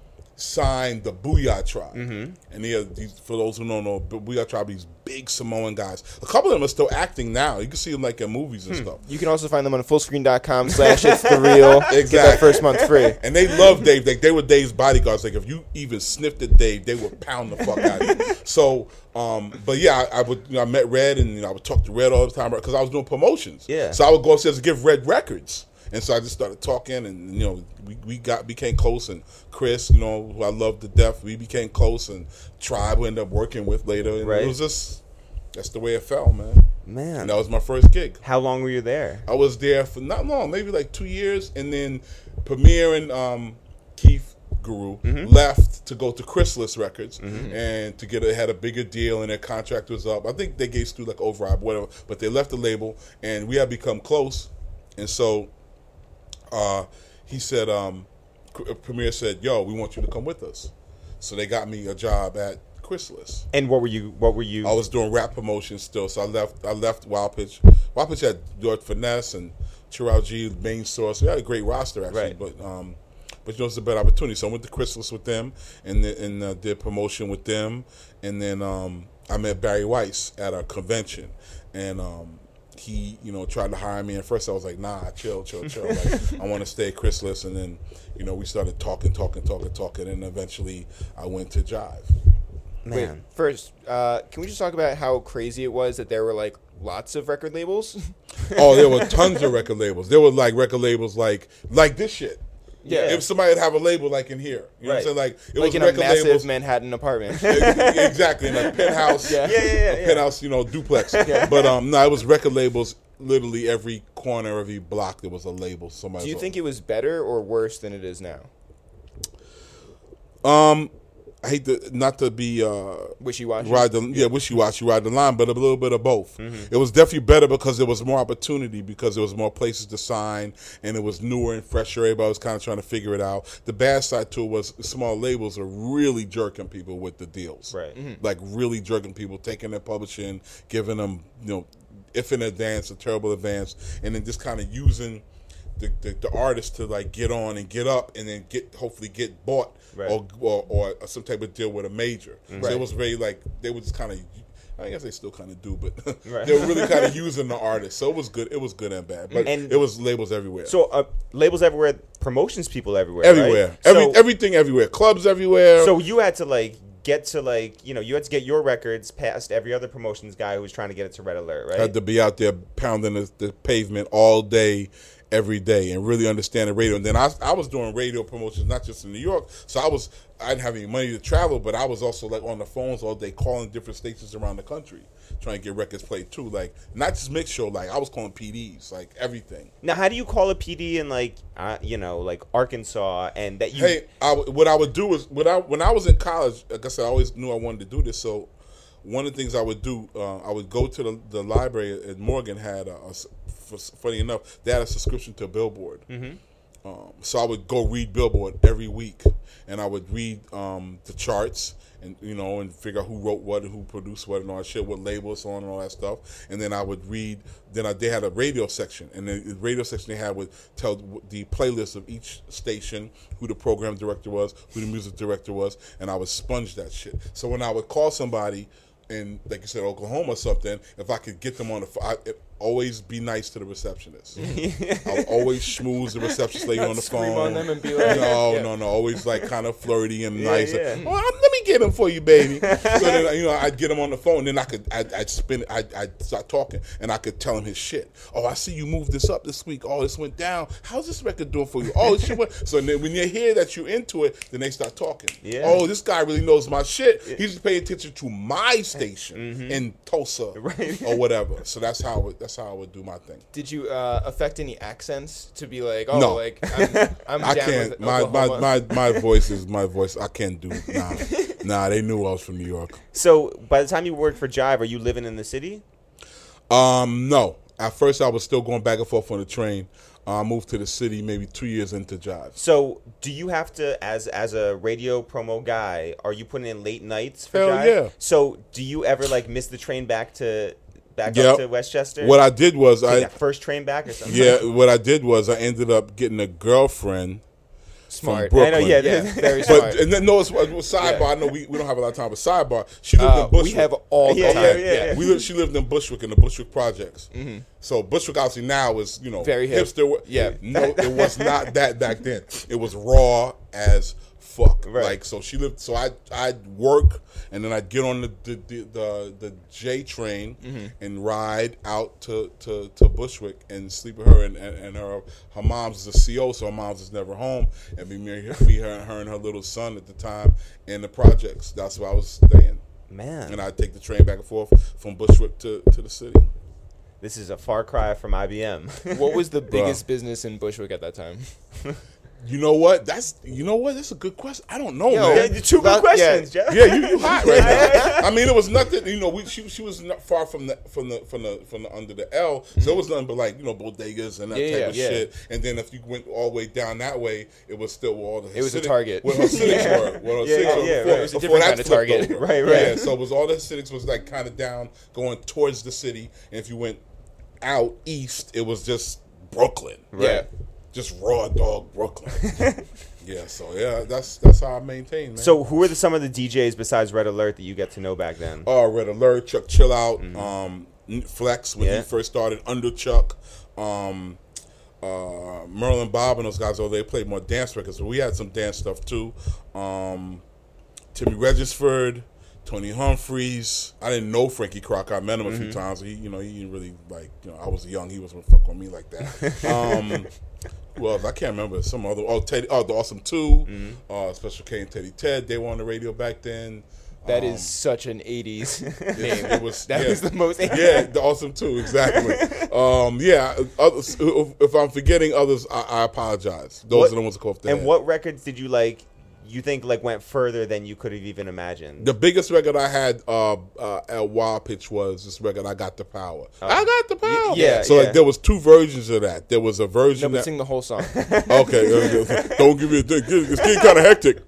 signed the Booyah Tribe, mm-hmm. and he had these, for those who don't know, Booyah Tribe, these big Samoan guys. A couple of them are still acting now. You can see them like in movies and hmm. stuff. You can also find them on fullscreen dot com slash it's the real. Exactly. Get that first month free. And they love Dave. Like they were Dave's bodyguards. Like if you even sniffed at Dave, they would pound the fuck out of you. So, um, but yeah, I, I would. You know, I met Red, and you know, I would talk to Red all the time because I was doing promotions. Yeah. So I would go upstairs and give Red records. And so I just started talking, and you know, we, we got became close. And Chris, you know, who I love to death, we became close. And Tribe, we ended up working with later. And right. it was just that's the way it fell, man. Man, and that was my first gig. How long were you there? I was there for not long, maybe like two years, and then Premier and um, Keith Guru mm-hmm. left to go to Chrysalis Records mm-hmm. and to get a, had a bigger deal, and their contract was up. I think they gave Stu like override, whatever, but they left the label, and we had become close, and so. Uh, he said, um, Premier said, yo, we want you to come with us. So they got me a job at Chrysalis. And what were you, what were you? I was doing rap promotion still. So I left, I left Wild Pitch. Wild Pitch had George Finesse and Chirag G, Main Source. We had a great roster actually, right. but, um, but you know, it's a better opportunity. So I went to Chrysalis with them and, and uh, did promotion with them. And then, um, I met Barry Weiss at a convention, and, um, he, you know, tried to hire me. At first, I was like, nah, chill, chill, chill. Like, I want to stay at Chrysalis. And then, you know, we started talking, talking, talking, talking. And eventually, I went to Jive. Man. Wait, first, uh, can we just talk about how crazy it was that there were, like, lots of record labels? Oh, there were tons of record labels. There were, like, record labels like like this shit. Yeah. If somebody would have a label like in here. You know right. what I'm saying? Like, it like was in a record massive labels. Manhattan apartment. Exactly. In a penthouse. Yeah, yeah, yeah. A yeah. penthouse, you know, duplex. Yeah. But, um, no, it was record labels. Literally every corner, every block, there was a label. Somebody. Do you think it was better or worse than it is now? Um, I hate to not to be uh, wishy-washy. Ride the yeah wishy-washy ride the line, but a little bit of both. Mm-hmm. It was definitely better because there was more opportunity, because there was more places to sign, and it was newer and fresher. Everybody was kind of trying to figure it out. The bad side to it was small labels are really jerking people with the deals, right? Mm-hmm. Like really jerking people, taking their publishing, giving them, you know, if in advance, a terrible advance, and then just kind of using the, the the artist to like get on and get up, and then get hopefully get bought. Right. Or, or or some type of deal with a major. Mm-hmm. So right. it was very like they were just kind of. I guess they still kind of do, but right. they were really kind of using the artist. So it was good. It was good and bad, but and it was labels everywhere. So uh, labels everywhere, promotions people everywhere, everywhere, right? Every, so, everything everywhere, clubs everywhere. So you had to like get to like you know you had to get your records past every other promotions guy who was trying to get it to Red Alert, right? Had to be out there pounding the, the pavement all day, every day and really understand the radio. And then I, I was doing radio promotions, not just in New York. So I was, I didn't have any money to travel, but I was also like on the phones all day calling different stations around the country, trying to get records played too. Like not just mix show, like I was calling P Ds, like everything. Now, how do you call a P D in like, uh, you know, like Arkansas and that you? Hey, I, what I would do is, when I, when I was in college, like I said, I always knew I wanted to do this. So one of the things I would do, uh, I would go to the, the library at Morgan. Had a, a, funny enough, they had a subscription to Billboard. Mm-hmm. Um, so I would go read Billboard every week, and I would read um, the charts, and you know, and figure out who wrote what and who produced what and all that shit, what label it's on and all that stuff. And then I would read. Then I, they had a radio section, and the, the radio section they had would tell the playlist of each station, who the program director was, who the music director was, and I would sponge that shit. So when I would call somebody in, like you said, Oklahoma or something, if I could get them on the phone, always be nice to the receptionist. I would always schmooze the receptionist lady on the Scream phone. on them and be like, no, yeah. no, no. Always like kind of flirty and Yeah, nice. yeah. Oh, let me get him for you, baby. So then, you know, I'd get him on the phone. Then I could, I'd, I'd spin, I'd, I'd start talking, and I could tell him his shit. Oh, I see you moved this up this week. Oh, this went down. How's this record doing for you? Oh, this shit went. So then when you hear that you're into it, then they start talking. Yeah. Oh, this guy really knows my shit. He's paying attention to my station Mm-hmm. in Tulsa Right. or whatever. So that's how I would, that's how I would do my thing. Did you uh, affect any accents to be like, oh, No. like I'm, I'm I down can't. with My, my Oklahoma? my my voice is my voice. I can't do. Nah, nah. They knew I was from New York. So by the time you worked for Jive, are you living in the city? Um, no. At first, I was still going back and forth on the train. Uh, I moved to the city maybe two years into Jive. So do you have to, as as a radio promo guy, are you putting in late nights for Hell Jive? yeah. So do you ever like miss the train back to back Yep. up to Westchester? What I did was Take I that first train back or something? yeah. What I did was I ended up getting a girlfriend Smart. from I know, Brooklyn. yeah, Yeah, very smart. But and then no, it's, it's sidebar. Yeah. I know we, we don't have a lot of time, but sidebar. She lived Uh, in Bushwick. we have all the Yeah, time. yeah, yeah, yeah. We lived, she lived in Bushwick in the Bushwick projects. Mm-hmm. So Bushwick obviously now is you know Very hip. hipster. Yeah. No, it was not that back then. It was raw as fuck. Right. Like so, she lived. So I I'd work and then I'd get on the the the, the, the J train Mm-hmm. and ride out to, to, to Bushwick and sleep with her and, and, and her her mom's is a C O, so her mom's is never home, and be me, me her, her and her little son at the time in the projects. That's where I was staying. Man, And I'd take the train back and forth from Bushwick to, to the city. this is a far cry from I B M. What was the biggest business in Bushwick at that time? You know what? That's you know what? That's a good question. I don't know, Yo, man. Yeah, two good That- questions, yeah. Jeff. Yeah, you, you hot right now. I mean, it was nothing. You know, we, she she was not far from the from the from the from the under the L, so it was nothing but like you know bodegas and that Yeah, type yeah, of yeah. shit. And then if you went all the way down that way, it was still where all the It was a Hasidic- Target. Where Hasidics were. Where Yeah, Hasidics yeah, were yeah, before, right. It was a before different that kind of flipped Target. over. Right, right. Yeah, so it was all the Hasidics was like kind of down going towards the city, and if you went out east, it was just Brooklyn. Yeah. Just raw dog Brooklyn. Yeah, so yeah, that's that's how I maintain, man. So who are the, some of the D Js besides Red Alert that you get to know back then? uh, Red Alert, Chuck Chill Out, um, Flex when Yeah. he first started, Under Chuck, um, uh, Merlin Bob and those guys. Oh, they played more dance records, but we had some dance stuff too. Um, Timmy Regisford, Tony Humphreys. I didn't know Frankie Crocker. I met him a few times. He, you know, he didn't really like. You know, I was young. He wasn't fuck on me like that. Um, who else? I can't remember. Some other. Oh, Teddy. Oh, the Awesome Two. Uh, Special K and Teddy Ted. They were on the radio back then. That Um, is such an eighties name. It was That yeah. was the most. Yeah, the Awesome Two, exactly. um, yeah, others, if, if I'm forgetting others, I, I apologize. Those What- are the ones that come off the And head. what records did you like? You think like went further than you could have even imagined? The biggest record I had uh, uh, at Wild Pitch was this record, I Got the Power. I Got the Power. yeah, So yeah. like there was two versions of that. There was a No, version but that... sing the whole song. Okay, uh, don't give me a dick. It's getting kind of hectic.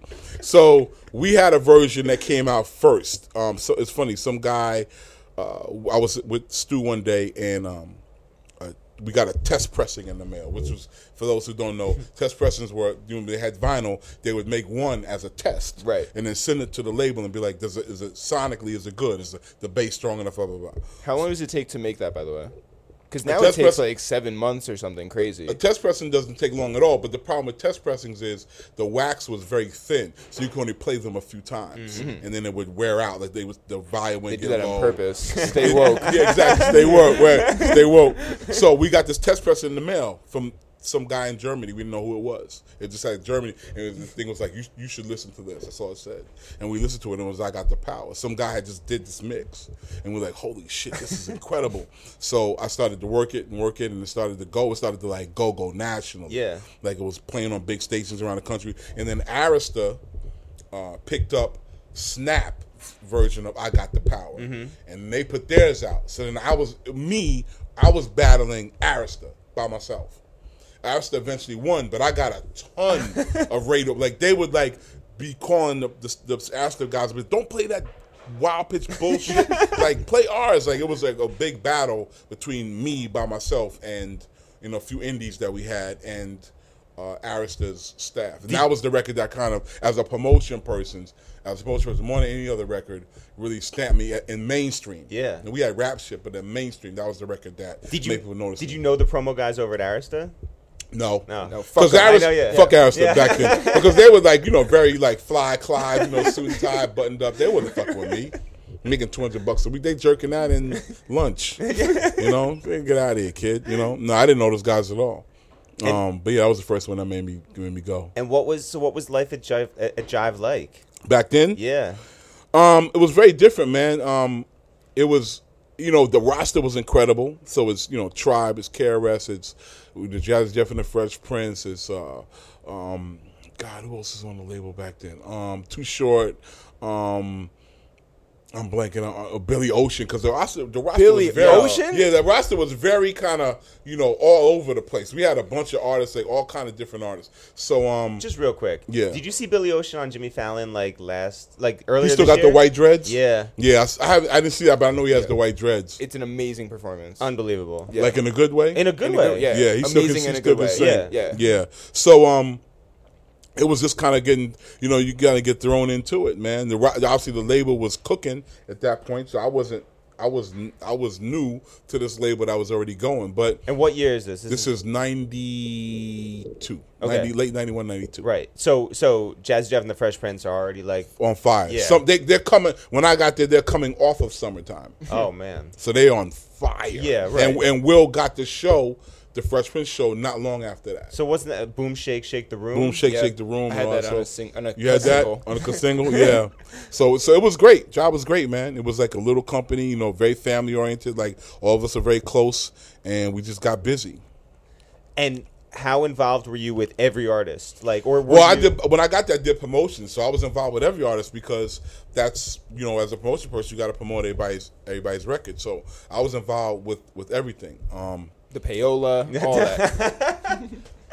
So we had a version that came out first. Um, so it's funny. Some guy, uh, I was with Stu one day, and um, uh, we got a test pressing in the mail. Which was, for those who don't know, test pressings were you know, they had vinyl. They would make one as a test, Right. and then send it to the label and be like, "Does it is it sonically is it good? Is the, the bass strong enough?" Blah blah blah. How long does it take to make that, by the way? Because now it test takes press- like seven months or something crazy. A test pressing doesn't take long at all, but the problem with test pressings is the wax was very thin, so you could only play them a few times, and then it would wear out. Like they was the volume would They do get that low. on purpose. Stay woke. Yeah, exactly. Stay woke. Right. Stay woke. So we got this test press in the mail from some guy in Germany. We didn't know who it was. It just had Germany, and it was, the thing was like, you you should listen to this. That's all it said. And we listened to it, and it was I Got the Power. Some guy had just did this mix, and we're like, holy shit, this is incredible. So I started to work it and work it, and it started to go. It started to like go go nationally. Yeah. Like it was playing on big stations around the country, and then Arista uh, picked up Snap version of I Got the Power, Mm-hmm. and they put theirs out. So then I was me, I was battling Arista by myself. Arista eventually won, but I got a ton of radio. Like they would like be calling the the, the Arista guys, but don't play that wild pitch bullshit. Like play ours. Like it was like a big battle between me by myself and you know a few indies that we had and uh, Arista's staff. And that was the record that kind of, as a promotion person, as a promotion person, more than any other record, really stamped me in mainstream. Yeah. And we had rap shit, but in mainstream, that was the record that Did made you people notice. Did me. you know the promo guys over at Arista? No. No. No, Because fuck 'em. I Arista, know, yeah. fuck Yeah. Arista Yeah. back then. Because they were like, you know, very like fly Clive, you know, suit and tie, buttoned up. They wouldn't fuck with me. Making two hundred bucks a week. They jerking out in lunch. You know? They get out of here, kid. You know? No, I didn't know those guys at all. Um, but yeah, that was the first one that made me made me go. And what was so? What was life at Jive at Jive like? Back then? Yeah. Um, it was very different, man. Um, it was, you know, the roster was incredible. So it's, you know, Tribe, it's K R S, it's the Jazz Jeff and the Fresh Prince, it's, uh, um, God, who else is on the label back then? Um, Too Short, um, I'm blanking on uh, Billy Ocean because the roster, the roster Billy was very, Ocean? yeah, the roster was very kind of, you know, all over the place. We had a bunch of artists, like all kind of different artists. So, um, Just real quick. Yeah. Did you see Billy Ocean on Jimmy Fallon like last, like earlier? he still this got year? the white dreads. Yeah. yeah. I, have, I didn't see that, but I know he has the white dreads. It's an amazing performance. Unbelievable. Yeah. Like in a good way. In a good In a way. good- yeah. Yeah, he still Amazing can, in he a still good can way. sing. Yeah. yeah. So um, it was just kind of getting, you know, you got to get thrown into it, man. The ro- obviously the label was cooking at that point, so I wasn't, I was, I was new to this label that was already going. But And what year is this? this is ninety-two, Okay. ninety, late ninety-one, ninety-two. right. So so Jazz Jeff and the Fresh Prince are already like, On fire. Yeah. Some they they're coming. When I got there, they're coming off of Summertime, oh man. so they on fire. Yeah, right. And and Will got the show, the Fresh Prince show, not long after that. So wasn't that Boom Shake Shake the Room? Boom, shake, Yeah. shake the room. I had and all that on so- a, sing- on a You had that single. on a single, yeah. So, so it was great. Job was great, man. It was like a little company, you know, very family oriented. Like all of us are very close, and we just got busy. And how involved were you with every artist? Like, or were Well, I you- did when I got there, I did promotions, so I was involved with every artist because that's, you know, as a promotion person, you got to promote everybody's everybody's record. So I was involved with with everything. Um, The payola, all that.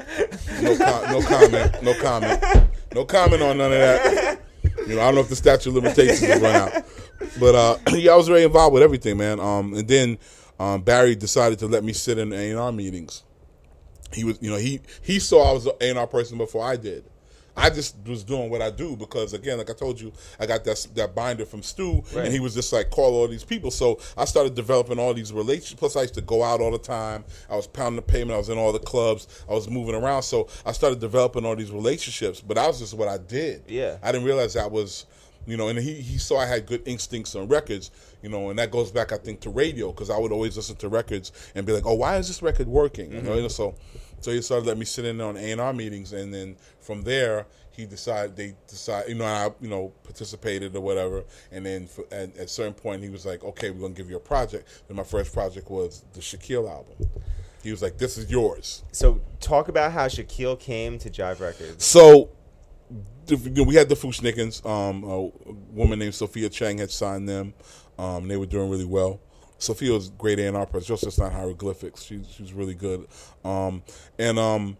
no, com- no comment, no comment, no comment on none of that. You know, I don't know if the statute of limitations will run out, but uh, yeah, I was very involved with everything, man. Um, and then um, Barry decided to let me sit in A and R meetings. He was, you know, he he saw I was an A and R person before I did. I just was doing what I do because, again, like I told you, I got that that binder from Stu, Right. and he was just like, call all these people. So I started developing all these relationships. Plus, I used to go out all the time. I was pounding the pavement. I was in all the clubs. I was moving around. So I started developing all these relationships. But that was just what I did. Yeah. I didn't realize that was, you know, and he, he saw I had good instincts on records, you know, and that goes back, I think, to radio because I would always listen to records and be like, oh, why is this record working? Mm-hmm. You know, so so he started letting me sit in on A and R meetings, and then from there he decided they decided, you know, I you know participated or whatever, and then for, at, at a certain point he was like, okay, we're gonna give you a project. And my first project was the Shaquille album. He was like, this is yours. So talk about how Shaquille came to Jive Records. So the, you know, we had the Fushnikins. Um, a woman named Sophia Chang had signed them. Um, they were doing really well. Sophia was great A and R person. She also just not hieroglyphics. She, she was really good. Um, and um,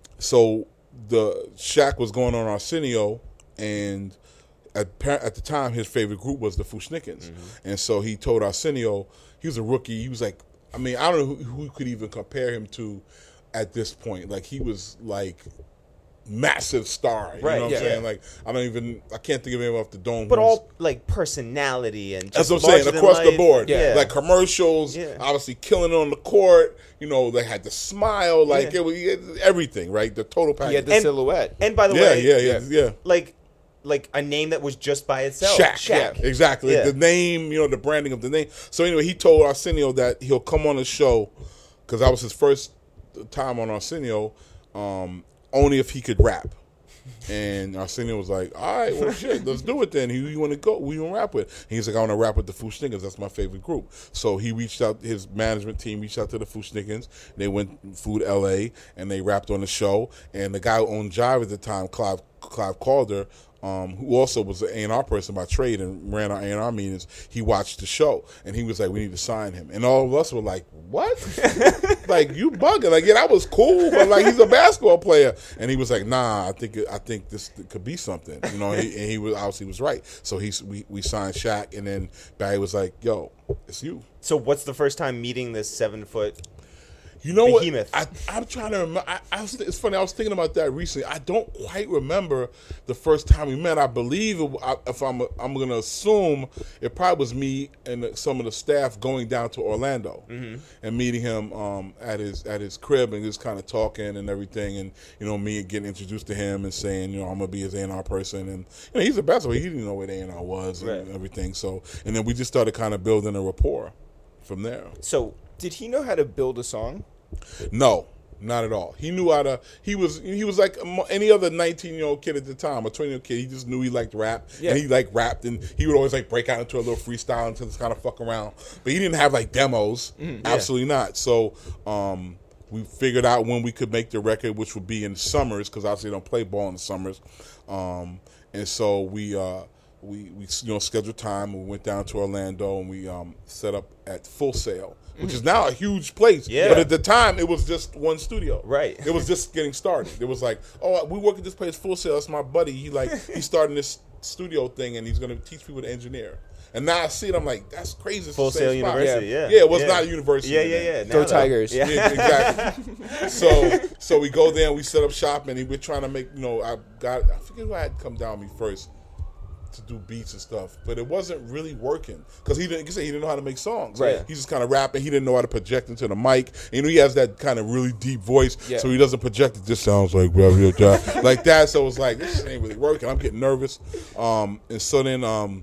so the Shaq was going on Arsenio, and at, par- at the time his favorite group was the Fushnikins. Mm-hmm. And so he told Arsenio, he was a rookie. He was like, I mean, I don't know who, who could even compare him to at this point. Like, he was like massive star. You Right, know what yeah. I'm saying? Like, I don't even, I can't think of anyone off the dome. But who's- all like personality and just that's what I'm saying, larger than across the life. board. Yeah. Like commercials, Yeah. obviously killing it on the court. You know, they had the smile, like Yeah. it was it- everything, right? The total package. He had the And- silhouette. And by the yeah, way, yeah, yeah, yeah. like like a name that was just by itself. Shaq. Shaq. Yeah, exactly. Yeah. The name, you know, the branding of the name. So anyway, he told Arsenio that he'll come on the show because I was his first time on Arsenio, um, only if he could rap. And Arsenio was like, all right, well, shit, let's do it then. Who you want to go? Who you want to rap with? And he's like, I want to rap with the Fushniggins. That's my favorite group. So he reached out, his management team reached out to the Fushniggins. They went Food L A, and they rapped on the show. And the guy who owned Jive at the time, Clive, Clive Calder, Um, who also was an A and R person by trade and ran our A and R meetings, he watched the show, and he was like, we need to sign him. And all of us were like, what? Like, you bugging. Like, yeah, that was cool, but, like, he's a basketball player. And he was like, nah, I think I think this could be something. You know, he, and he was obviously was right. So he, we, we signed Shaq, and then Barry was like, yo, it's you. So what's the first time meeting this seven-foot You know behemoth? what? I, I'm trying to remember. I, I was, it's funny. I was thinking about that recently. I don't quite remember the first time we met. I believe, it, I, if I'm, I'm going to assume, it probably was me and some of the staff going down to Orlando mm-hmm. and meeting him um, at his at his crib and just kind of talking and everything. And you know, me getting introduced to him and saying, you know, I'm gonna be his A and R person. And you know, he's a basketball. He didn't know what A and R was and right. everything. So, and then we just started kind of building a rapport from there. So Did he know how to build a song? No, not at all. He knew how to. He was he was like any other nineteen year old kid at the time, a twenty year old kid. He just knew he liked rap, Yeah. and he like rapped, and he would always like break out into a little freestyle and just kind of fuck around. But he didn't have like demos. Mm, Absolutely not. So um, we figured out when we could make the record, which would be in the summers, because obviously they don't play ball in the summers. Um, and so we. Uh, We, we you know scheduled time. We went down to Orlando and we um, set up at Full Sail, which is now a huge place. Yeah. But at the time, it was just one studio. Right. It was just getting started. It was like, oh, we work at this place, Full Sail. That's my buddy. He like he's starting this studio thing and he's going to teach people to engineer. And now I see it, I'm like, that's crazy. It's Full the same Sail spot. University, yeah. Yeah, it was Yeah. not a university. Yeah, then. yeah, yeah. Go Now, though. Tigers. Yeah. Yeah, exactly. so so we go there and we set up shop and we're trying to make, you know, I got, I forget who had come down me first to do beats and stuff, but it wasn't really working because he didn't. He said he didn't know how to make songs. Right. He's just kind of rapping. He didn't know how to project into the mic. And, you know, he has that kind of really deep voice, Yeah. so he doesn't project. It just sounds like like that. So it was like this ain't really working. I'm getting nervous. Um, and so then um,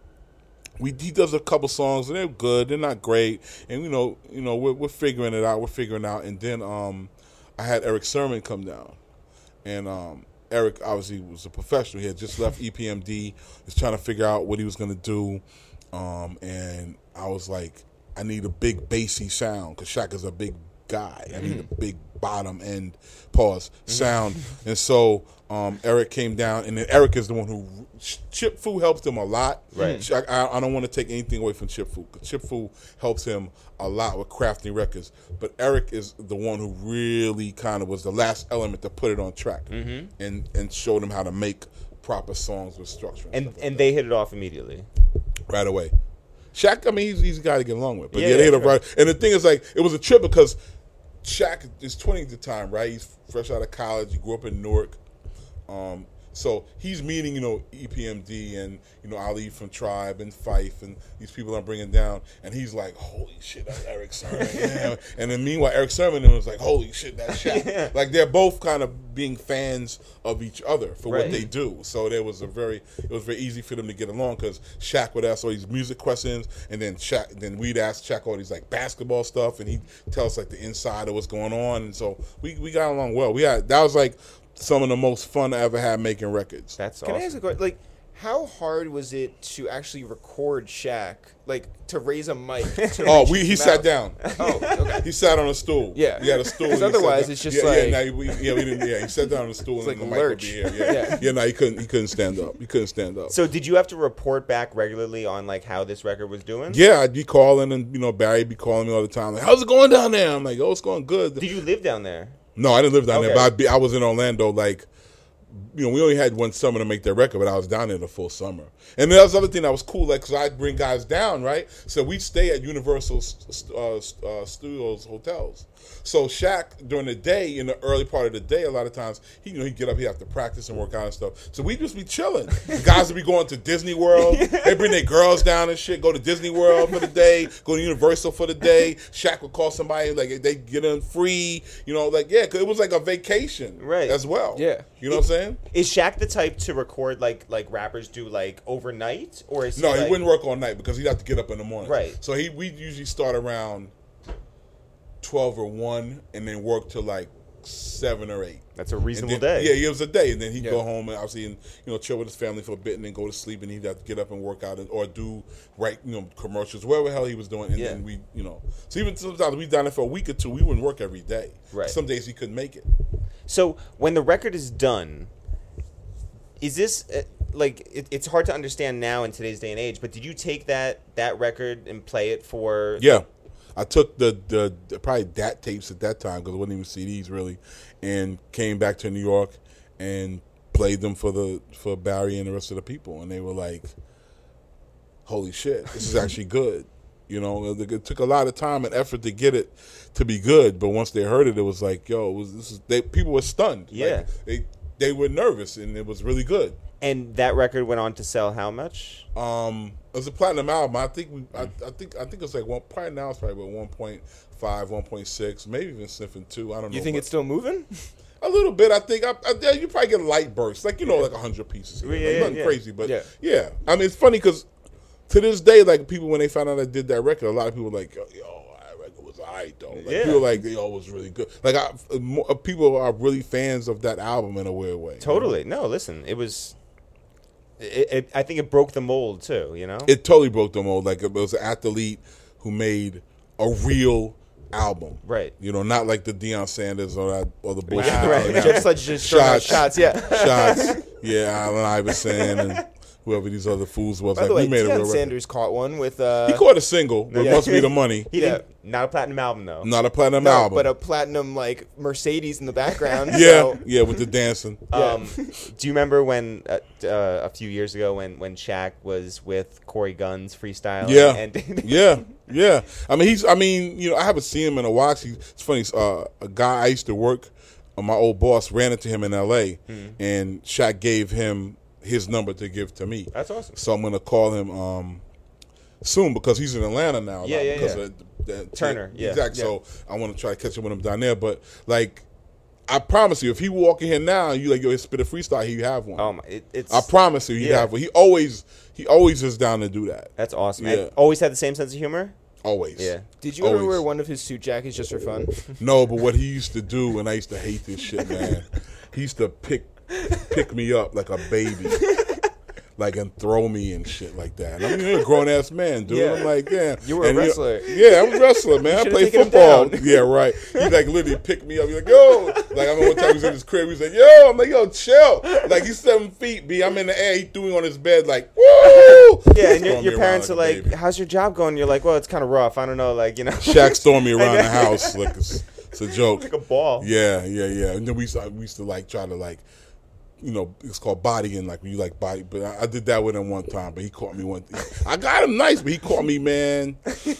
we he does a couple songs and they're good. They're not great, and you know, you know, we're we're figuring it out. We're figuring out. And then um, I had Eric Sermon come down, and um. Eric obviously was a professional. He had just left E P M D. Was trying to figure out what he was going to do. Um, and I was like, I need a big bassy sound because Shaq is a big guy. I need a big bottom end, pause, sound. And so um, Eric came down, and then Eric is the one who, Chip Fu helped him a lot. Right. I, I don't want to take anything away from Chip Fu. Chip Fu helps him a lot with crafting records. But Eric is the one who really kind of was the last element to put it on track mm-hmm. and, and showed him how to make proper songs with structure. And, And stuff like and that. they hit it off immediately. Right away. Shaq, I mean, he's, he's a guy to get along with. But Yeah, yeah, they yeah, hit it sure. right. And the thing is, like, it was a trip because Shaq is twenty at the time, right? He's fresh out of college. He grew up in Newark. Um, so he's meeting, you know, E P M D and, you know, Ali from Tribe and Fife and these people I'm bringing down. And he's like, holy shit, that's Eric Sermon. Yeah. And then meanwhile, Eric Sermon was like, holy shit, that's Shaq. Yeah. Like, they're both kind of being fans of each other for Right. what they do. So there was a very, it was very easy for them to get along because Shaq would ask all these music questions, and then Shaq, then we'd ask Shaq all these like basketball stuff, and he'd tell us like the inside of what's going on. And so we, we got along well. We had, that was like some of the most fun I ever had making records. That's Can awesome. I ask a question? Like, how hard was it to actually record Shaq? Like, to raise a mic? To Oh, reach we his he sat mouth? down. Oh, okay. He sat on a stool. Yeah. he had a stool. 'Cause and he sat otherwise down. it's just yeah, like- yeah, nah, we, yeah, we didn't. Yeah, he sat down on the stool and like the mic would be lurch. here. Yeah, Yeah. yeah. No, he couldn't. He couldn't stand up. He couldn't stand up. So did you have to report back regularly on like how this record was doing? Yeah, I'd be calling, and you know Barry'd be calling me all the time. Like, how's it going down there? I'm like, oh, it's going good. Did you live down there? No, I didn't live down there, Okay. but I'd be, I was in Orlando. Like, you know, we only had one summer to make that record, but I was down there the full summer. And that was the other thing that was cool, like, because I'd bring guys down, right? So we'd stay at Universal uh, uh, Studios hotels. So Shaq, during the day, in the early part of the day, a lot of times, he, you know, he'd get up, he'd have to practice and work out and stuff. So we'd just be chilling. The guys would be going to Disney World. They'd bring their girls down and shit, go to Disney World for the day, go to Universal for the day. Shaq would call somebody, like, they get in free, you know, like, yeah, 'cause it was like a vacation Right. as well. Yeah. You know what I'm saying? Is Shaq the type to record like like rappers do like overnight, or is No, he, he like, wouldn't work all night because he'd have to get up in the morning. Right. So he we usually start around twelve or one, and then work till like seven or eight. That's a reasonable And then- day. Yeah, it was a day, and then he'd Yeah. go home and obviously, and, you know, chill with his family for a bit, and then go to sleep, and he'd have to get up and work out and, or do write, you know, commercials, whatever the hell he was doing, and Yeah. then we, you know, so even sometimes we done it for a week or two. We wouldn't work every day. Right. Some days he couldn't make it. So when the record is done, is this uh, like it, it's hard to understand now in today's day and age? But did you take that that record and play it for? Yeah, I took the the, the probably D A T tapes at that time because it wasn't even C Ds really, and came back to New York and played them for the for Barry and the rest of the people, and they were like, "Holy shit, this is actually good." You know, it, it took a lot of time and effort to get it to be good, but once they heard it, it was like, "Yo, it was, this is." They people were stunned. Yeah. Like, they they were nervous, and it was really good. And that record went on to sell how much? Um, it was a platinum album. I think we, I, I think, I think it was like one. Probably now it's probably about one point five, one point six, maybe even sniffing two. I don't know. You think but it's still moving? a little bit? I think. I, I, yeah, you probably get a light burst, like you know, like a hundred pieces. Here. Yeah, Like, yeah, nothing yeah. crazy, but Yeah. yeah. I mean, it's funny because to this day, like people when they found out I did that record, a lot of people were like, yo, that record was alright though. Like Yeah. people were like, yo, it was really good. Like I, more, people are really fans of that album in a weird way. Totally. No, listen, it was. It, it, I think it broke the mold too. You know. It totally broke the mold. Like it was an athlete who made a real album, Right. You know, not like the Deion Sanders or that or the bullshit. Wow. they Right. put out. Jeff Sledge just throwing out Shots. shots. Yeah. Shots, yeah, Allen Iverson and whoever these other fools was. By like the way, we made a Deion real Sanders caught one with. Uh, record. He caught a single, but it Yeah. must be the money. He Yeah. didn't. Not a platinum album though. Not a platinum no, album. but a platinum like Mercedes in the background. yeah, so- yeah, with the dancing. Um, do you remember when uh, uh, a few years ago when when Shaq was with Corey Guns freestyling? Yeah, And yeah, yeah. I mean, he's. I mean, you know, I haven't seen him in a while. He, it's funny. Uh, a guy I used to work, uh, my old boss ran into him in L A, Hmm. and Shaq gave him his number to give to me. That's awesome. So I'm gonna call him um, soon because he's in Atlanta now. a lot Yeah, yeah, because yeah. Of the, the, Turner, yeah. exactly. So I want to try to catch up with him down there. But like, I promise you, if he walk in here now and you like, yo, spit a freestyle, he have one. Um, it, it's I promise you, he yeah. have one. He always, he always is down to do that. That's awesome. Yeah. And always had the same sense of humor. Always. Yeah. Did you ever Always. wear one of his suit jackets just for fun? No, but what he used to do, and I used to hate this shit, man. He used to pick pick me up like a baby, like and throw me and shit like that. And I mean, you're a grown ass man, dude. Yeah. I'm like, yeah. You were a And wrestler. Yeah, I'm a wrestler, man. I should've play taken him football. down. Yeah, right. He like literally picked me up. He's like, yo. Like I remember one time he was in his crib. He was like, yo. I'm like, yo, chill. Like he's seven feet. B. I'm in the air. He threw me on his bed. Like, woo. Yeah, and your, Throwing me your around parents are a like, baby. "How's your job going?" You're like, "Well, it's kind of rough. I don't know, like you know." Shaq throwing me around the house like it's, it's a joke. like a ball. Yeah, yeah, yeah. And then we used to, we used to like try to like, you know, it's called bodying, like when you like body. But I, I did that with him one time, but he caught me one. I got him nice, but he caught me, man.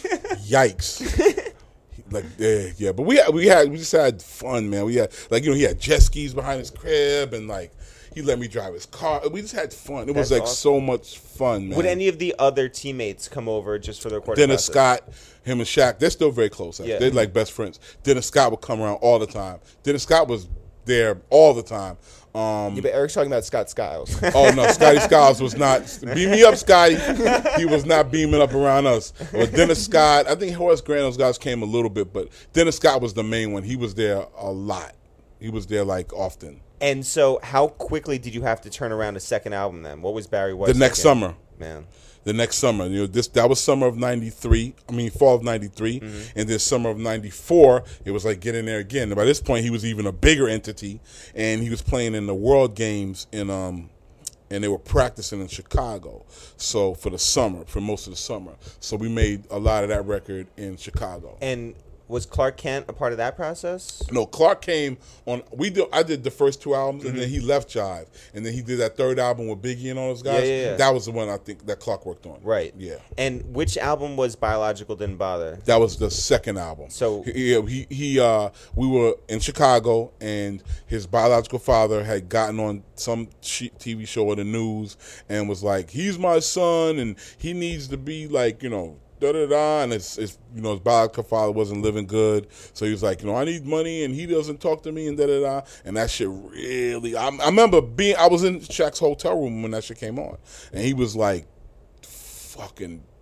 Yikes. He- Like yeah, yeah. But we had, we had we just had fun, man. We had like you know he had jet skis behind his crib and like he let me drive his car. We just had fun. It was That's like awesome. so much fun, man. Would any of the other teammates come over just for the recording? Dennis process? Scott, him and Shaq, they're still very close. actually. Yeah. They're like best friends. Dennis Scott would come around all the time. Dennis Scott was there all the time. Um, Yeah, but Eric's talking about Scott Skiles. oh no, Scotty Skiles was not. Beam me up, Scotty. He was not beaming up around us. But Dennis Scott, I think Horace Grant, those guys came a little bit, but Dennis Scott was the main one. He was there a lot. He was there like often. And so, how quickly did you have to turn around a second album? Then, what was Barry White? The next summer. man. The next summer, you know, this that was summer of ninety-three. I mean, fall of ninety-three, Mm-hmm. and then summer of ninety-four, it was like getting there again. And by this point, he was even a bigger entity, and he was playing in the World Games in um, and they were practicing in Chicago. So for the summer, for most of the summer, so we made a lot of that record in Chicago. And was Clark Kent a part of that process? No, Clark came on. We did. I did the first two albums, and then he left Jive, and then he did that third album with Biggie and all those guys. Yeah, yeah, yeah. That was the one I think that Clark worked on. Right. Yeah. And which album was Biological Didn't Bother? That was the second album. So- he, he, he uh, we were in Chicago, and his biological father had gotten on some T V show or the news, and was like, "He's my son, and he needs to be like, you know." Da, da, da, and it's, it's you know his biological father wasn't living good, so he was like, you know, I need money, and he doesn't talk to me, and da da da, and that shit really. I, I remember being, I was in Shaq's hotel room when that shit came on, and he was like, fucking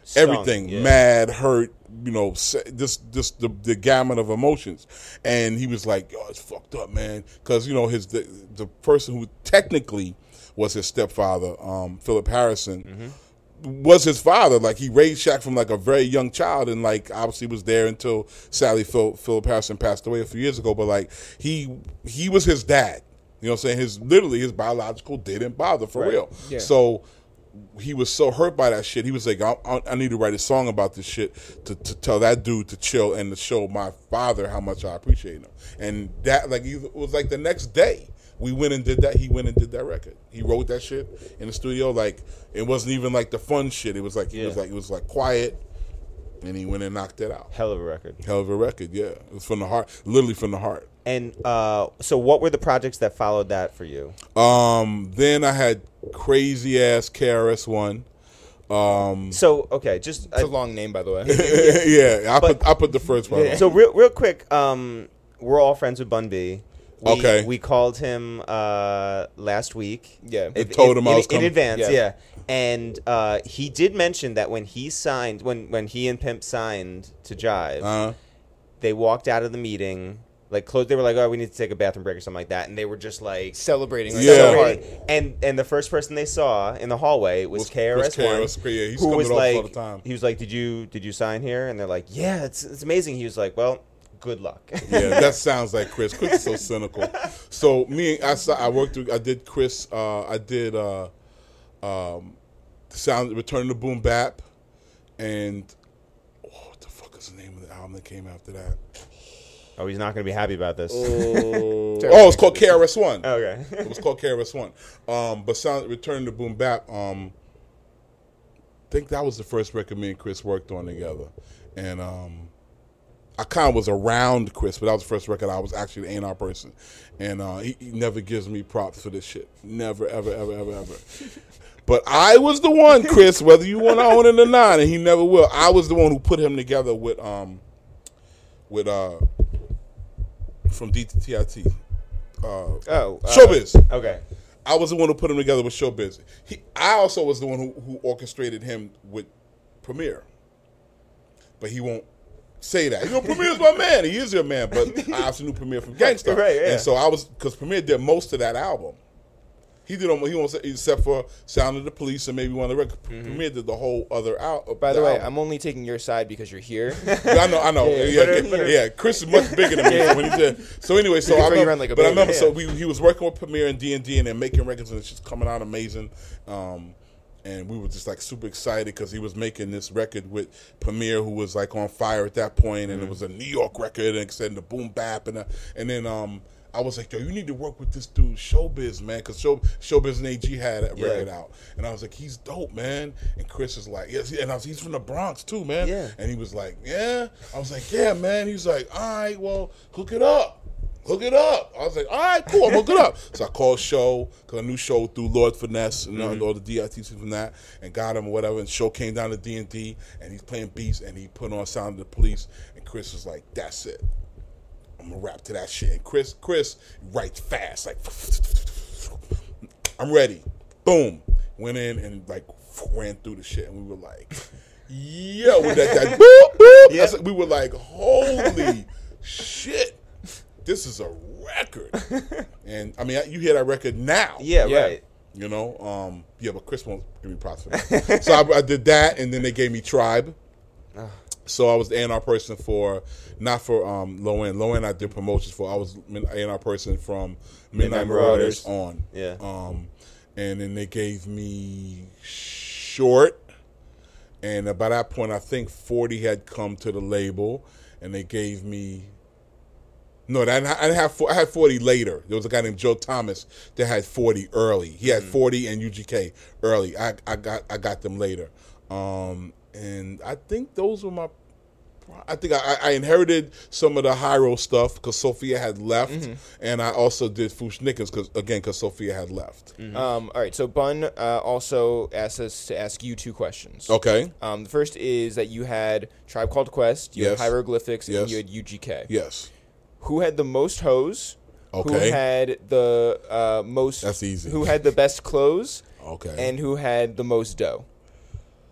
Stung, everything, yeah. mad, hurt, you know, just just the, the gamut of emotions. And he was like, "Yo, it's fucked up, man," because you know his the, the person who technically was his stepfather, um, Philip Harrison. Mm-hmm. was his father. Like, he raised Shaq from like a very young child, and like obviously was there until sadly Phil, Philip Harrison passed away a few years ago. But like he he was his dad. You know what I'm saying? His literally his biological didn't bother for Right. real. Yeah. So he was so hurt by that shit. He was like, I, I, I need to write a song about this shit to, to tell that dude to chill and to show my father how much I appreciate him. And that like it was like the next day. We went and did that. He went and did that record. He wrote that shit in the studio. Like, it wasn't even like the fun shit. It was like it Yeah. was like it was like quiet, and he went and knocked it out. Hell of a record. Hell of a record, yeah. It was from the heart, literally from the heart. And uh, so, what were the projects that followed that for you? Um, then I had crazy ass K R S One. Um, So, okay, just It's a uh, long name, by the way. yeah, I But- put I put the first one. on. so real, real quick. Um, we're all friends with Bun B. We, Okay. We called him uh, last week. Yeah. We told him I in, was in coming. advance. Yeah. Yeah. And uh, he did mention that when he signed, when when he and Pimp signed to Jive, Uh-huh. they walked out of the meeting, like closed. They were like, "Oh, we need to take a bathroom break or something like that," and they were just like Celebrating. Like, Yeah. so hard. celebrating. And and the first person they saw in the hallway was, Was- K R S One, was K R S, yeah, he's who coming was off like, all the time. he was like, "Did you did you sign here?" And they're like, "Yeah, it's it's amazing." He was like, "Well, good luck." Yeah, that sounds like Chris. Chris is so cynical. So me, I saw, I worked. With, I did Chris. Uh, I did uh, um, Sound Return to Boom Bap, and oh, what the fuck is the name of the album that came after that? Oh, he's not going to be happy about this. Oh, oh, it's called K R S One. Okay. It was called K R S One. Um, but Sound Return to Boom Bap. Um, I think that was the first record me and Chris worked on together, and um, I kind of was around Chris, but that was the first record I was actually the A and R person, and uh, he, he never gives me props for this shit. Never, ever, ever, ever, ever. But I was the one, Chris, whether you want to own it or not, and he never will. I was the one who put him together with um, with uh, from D T I T. Uh, Oh. uh, Showbiz. Okay. I was the one who put him together with Showbiz. He, I also was the one who, who orchestrated him with Premier. But he won't say that. You know, Premier's my man. He is your man. But I also knew Premier from Gangsta. Right, yeah. And so I was, because Premier did most of that album. He did, he won't say, except for Sound of the Police and maybe one of the records. Premier did the whole other album. By the way, I'm only taking your side because you're here. I know, I know. Yeah, Yeah, yeah, but, uh, yeah. Chris is much bigger than me. So, when he did, so anyway, so can I throw you remember, around like a but I baby. remember, so Yeah. we, he was working with Premier and D and D, and then making records, and it's just coming out amazing. Um, and we were just like super excited because he was making this record with Premier, who was like on fire at that point, and Mm-hmm. it was a New York record, and extended the boom bap, and uh, and then um. I was like, yo, you need to work with this dude, Showbiz, man, because Show, Showbiz and A G had a Yeah. record out. And I was like, he's dope, man. And Chris is like, yes, and I was, he's from the Bronx, too, man. Yeah. And he was like, yeah. I was like, yeah, man. He was like, all right, well, hook it up. Hook it up. I was like, all right, cool, I'm hook it up. So I called Show, because I knew Show through Lord Finesse and Mm-hmm. all the D I Ts from that, and got him or whatever. And Show came down to D and D, and he's playing beats, and he put on Sound of the Police. And Chris was like, that's it. I'm gonna rap to that shit. And Chris, Chris writes fast, like I'm ready. Boom. Went in and like ran through the shit, and we were like, yo, with that, that boop, boop. Yeah. That's like- we were like, holy shit, this is a record. And I mean, you hear that record now. Yeah, Yeah. right. You know, um, yeah, but Chris won't give me props for that. So I, I did that, and then they gave me Tribe. So I was the A and R person for, not for um, Low End. Low End I did promotions for. I was A and R person from Midnight, Midnight Marauders, Marauders. on. Yeah. Um, and then they gave me Short. And by that point, I think forty had come to the label, and they gave me. No, I didn't I didn't have. I had forty later. There was a guy named Joe Thomas that had forty early. He had forty and U G K early. I, I got I got them later, um, and I think those were my. I think I, I inherited some of the Hyro stuff because Sophia had left, and I also did Foosh Nickens because again because Sophia had left. Um, all right, so Bun uh, also asked us to ask you two questions. Okay. Um, the first is that you had Tribe Called Quest, you Yes. had Hieroglyphics, and Yes. you had U G K. Yes. Who had the most hoes? Who Okay. had the uh, most? That's easy. Who had the best clothes? Okay. And who had the most dough?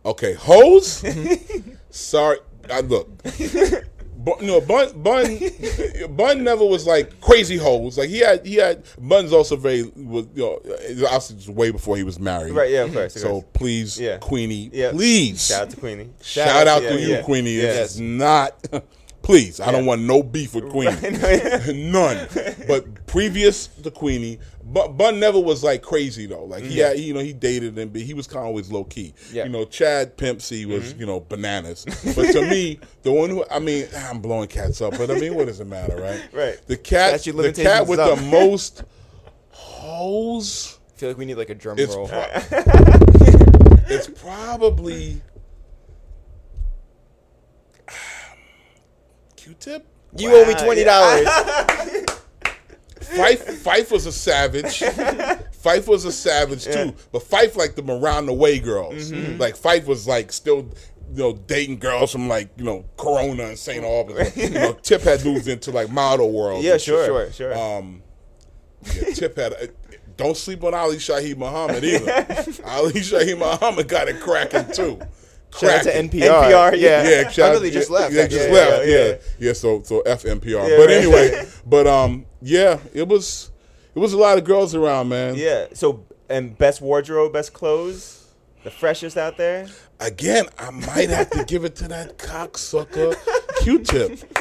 Okay, hoes. Sorry, I look. But, you know, Bun Bun Bun never was like crazy hoes. Like he had he had Bun's also very was you know obviously just way before he was married. Right, yeah, of course. Of So course. please, Yeah. Queenie, Yeah. please Shout out to Queenie. shout out yeah, to you, yeah. Queenie. It's Yes. not. Please, I don't want no beef with Queenie. Right. None. But previous to Queenie, Bun, Bun never was like crazy though. Like he had, you know, he dated and he was kind of always low key. Yeah. You know, Chad Pimp C was, you know, bananas. But to me, the one who, I mean, I'm blowing cats up, but I mean, what does it matter, right? Right. The cat, Statute the limitations cat with up. the most hoes. I feel like we need like a drum It's roll. pro- it's probably Q-Tip. You owe me twenty dollars. Fife, Fife was a savage. Fife was a savage too, but Fife liked them around the way girls. Like Fife was like still, you know, dating girls from like you know Corona and Saint Albans. You know, Tip had moved into like model world. Yeah, and shit. sure, sure, sure. Um, yeah, Tip had. A, don't sleep on Ali Shaheed Muhammad either. Ali Shaheed Muhammad got it cracking too. Shout out to Cracking. N P R. N P R, yeah. Yeah, I know they just yeah, left. Yeah, just Yeah, left. yeah, Yeah, yeah. yeah. So, so F N P R. Yeah, but right. anyway, but um, yeah, it was, it was a lot of girls around, man. Yeah. So, and best wardrobe, best clothes, the freshest out there. Again, I might have to give it to that cocksucker Q-Tip.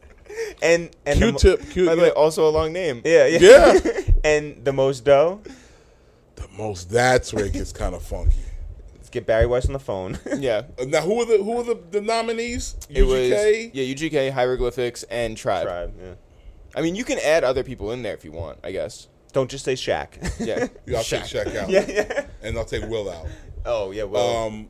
And and the mo- Q-Tip, Q. by the way, also a long name. Yeah, yeah. Yeah. And the most dough. The most. That's where it gets kind of funky. Let's get Barry Weiss on the phone. Yeah. Uh, Now, who are the who are the, the nominees? It was U G K? yeah, U G K, Hieroglyphics, and Tribe. Tribe. Yeah. I mean, you can add other people in there if you want, I guess. Don't just say Shaq. Yeah. Yeah, I'll take Shaq out. yeah, yeah. And I'll take Will out. Oh yeah. Well. Um,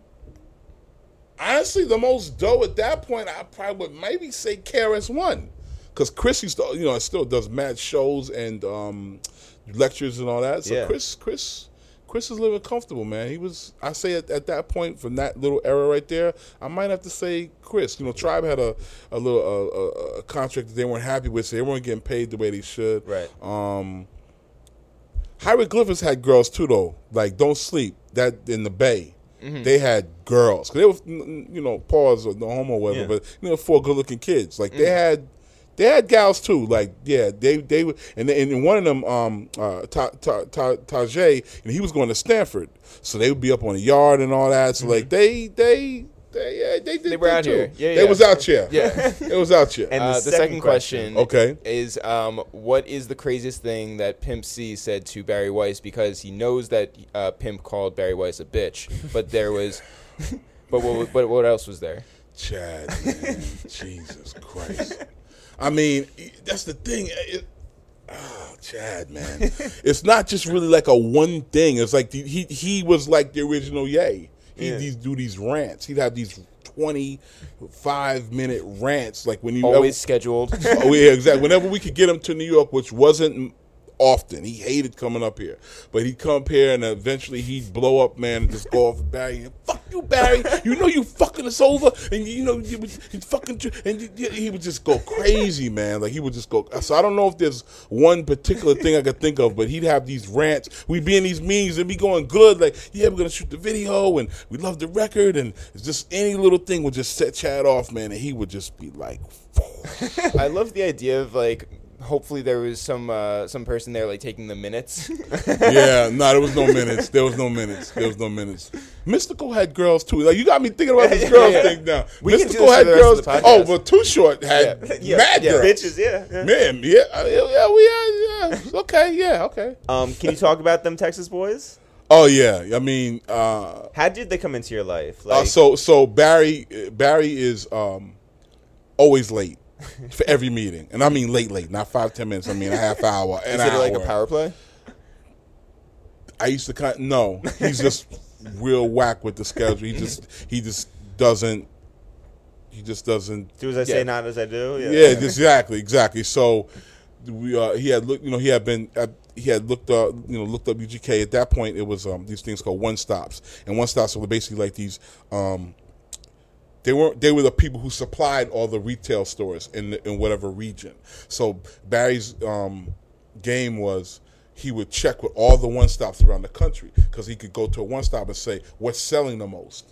honestly, the most dough at that point, I probably would maybe say K R S One, because Chris used to, you know, still does mad shows and um, lectures and all that. So Yeah. Chris, Chris, Chris is living comfortable, man. He was, I say at, at that point from that little era right there, I might have to say Chris. You know, Tribe had a a little a, a, a contract that they weren't happy with, so they weren't getting paid the way they should. Right. Um, Hieroglyphics had girls too, though. Like Don't Sleep, that in the Bay. They had girls. 'Cause they were, you know, pause or no homo or whatever, Yeah. but you know, four good-looking kids. Like they had, they had gals too. Like yeah, they they were, and they, and one of them, um, uh, Ta, Ta, Ta, Tajay, and he was going to Stanford, so they would be up on the yard and all that. So like they they they yeah, they did They were that out too. here. Yeah, They yeah. was out here. Yeah. It was out here. And Uh, the the, second second, question, question. Okay. is um, what is the craziest thing that Pimp C said to Barry Weiss, because he knows that uh, Pimp called Barry Weiss a bitch, but there was, but what, but what else was there? Chad, man. Jesus Christ. I mean, that's the thing. It, oh, Chad, man. It's not just really like a one thing. It's like the, he he was like the original Ye. He'd Yeah. these, do these rants. He'd have these twenty-five minute rants. Like when you Always scheduled. oh yeah, exactly. Whenever we could get him to New York, which wasn't often, he hated coming up here. But he'd come up here and eventually he'd blow up, man, and just go off with Barry. And, fuck you, Barry. You know you fucking us over, and you know you would you fucking tr- and you, you- he would just go crazy, man. Like he would just go. So I don't know if there's one particular thing I could think of, but he'd have these rants. We'd be in these meetings and be going good, like yeah, we're gonna shoot the video and we love the record, and it's just any little thing would just set Chad off, man, and he would just be like. I love the idea of like, hopefully there was some uh, some person there like taking the minutes. Yeah, no, there was no minutes. There was no minutes. There was no minutes. Mystical had girls too. Like you got me thinking about this girls Yeah. thing now. We can do Mystical this had for the rest girls. of the podcast. Oh, but Too Short had Yeah. mad Yeah. girls. Bitches. Yeah. yeah. Man, yeah, uh, yeah, we had, yeah. Okay, yeah, okay. Um. Can you talk about them Texas boys? Oh yeah, I mean, uh, How did they come into your life? uh, Like, so so Barry Barry is um always late for every meeting, and I mean late, late, not five ten minutes. I mean a half hour, an Is it hour. like a power play? I used to kind no. He's just real whack with the schedule. He just he just doesn't. He just doesn't. do as I Yeah. say, not as I do. Yeah. Yeah, exactly, exactly. So we uh, he had looked. You know, he had been. Uh, he had looked up. You know, looked up U G K. At that point, it was um, these things called one stops, and one stops were basically like these. Um, They weren't. They were the people who supplied all the retail stores in the, in whatever region. So Barry's um, game was he would check with all the one stops around the country because he could go to a one stop and say what's selling the most,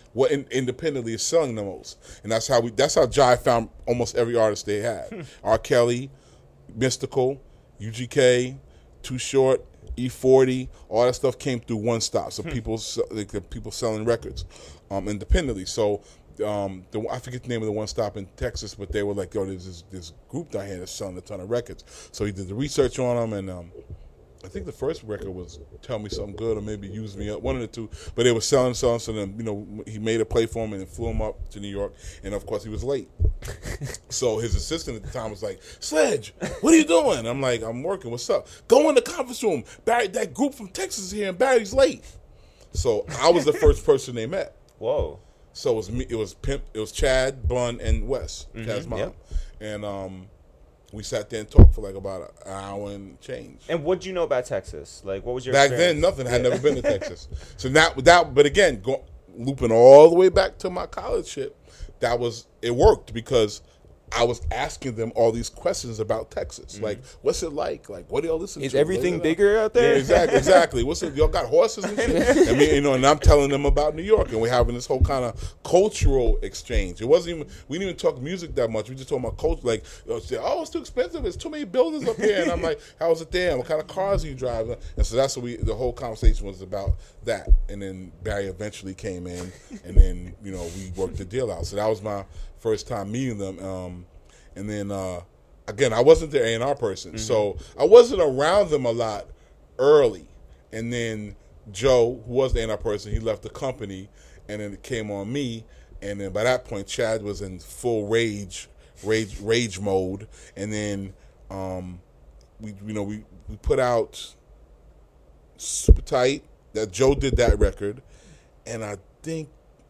what in, independently is selling the most, and that's how we. That's how Jive found almost every artist they had. R. Kelly, Mystical, U G K, Too Short, E forty, all that stuff came through One Stop. So people, se- like the people selling records um, independently. So um, the, I forget the name of the One Stop in Texas, but they were like, "Yo, there's this, this group down here that's selling a ton of records." So he did the research on them, and um, I think the first record was "Tell Me Something Good" or maybe "Use Me Up," one of the two. But they were selling, selling. So then, you know, he made a play for him and then flew him up to New York. And of course, he was late. So his assistant at the time was like, "Sledge, what are you doing?" I'm like, "I'm working. What's up?" "Go in the conference room. Barry, that group from Texas is here, and Barry's late." So I was the first person they met. Whoa. So it was me. It was Pimp. It was Chad, Bun, and Wes. Mm-hmm, Chad's mom. yep. And um, we sat there and talked for like about an hour and change. And what did you know about Texas? Like, what was your back experience? then? Nothing. I had never been to Texas. So now, that, but again, go, looping all the way back to my college shit, that was it worked because I was asking them all these questions about Texas. Mm-hmm. Like, what's it like? Like, what do y'all listen Is to? Is everything Later bigger out there? Yeah, exactly, exactly. What's it? Y'all got horses and shit? I mean, you know, and I'm telling them about New York, and we're having this whole kind of cultural exchange. It wasn't even, we didn't even talk music that much. We just talking about culture. Like, you know, oh, it's too expensive. There's too many buildings up here. And I'm like, how's it there? What kind of cars are you driving? And so that's what we, the whole conversation was about that. And then Barry eventually came in, and then, you know, we worked the deal out. So that was my first time meeting them. Um, And then, uh, again, I wasn't their A and R person, mm-hmm. so I wasn't around them a lot early. And then Joe, who was the A and R person, he left the company, and then it came on me. And then by that point, Chad was in full rage, rage, rage mode. And then, um, we, you know, we, we put out Super Tight. That Joe did that record, and I think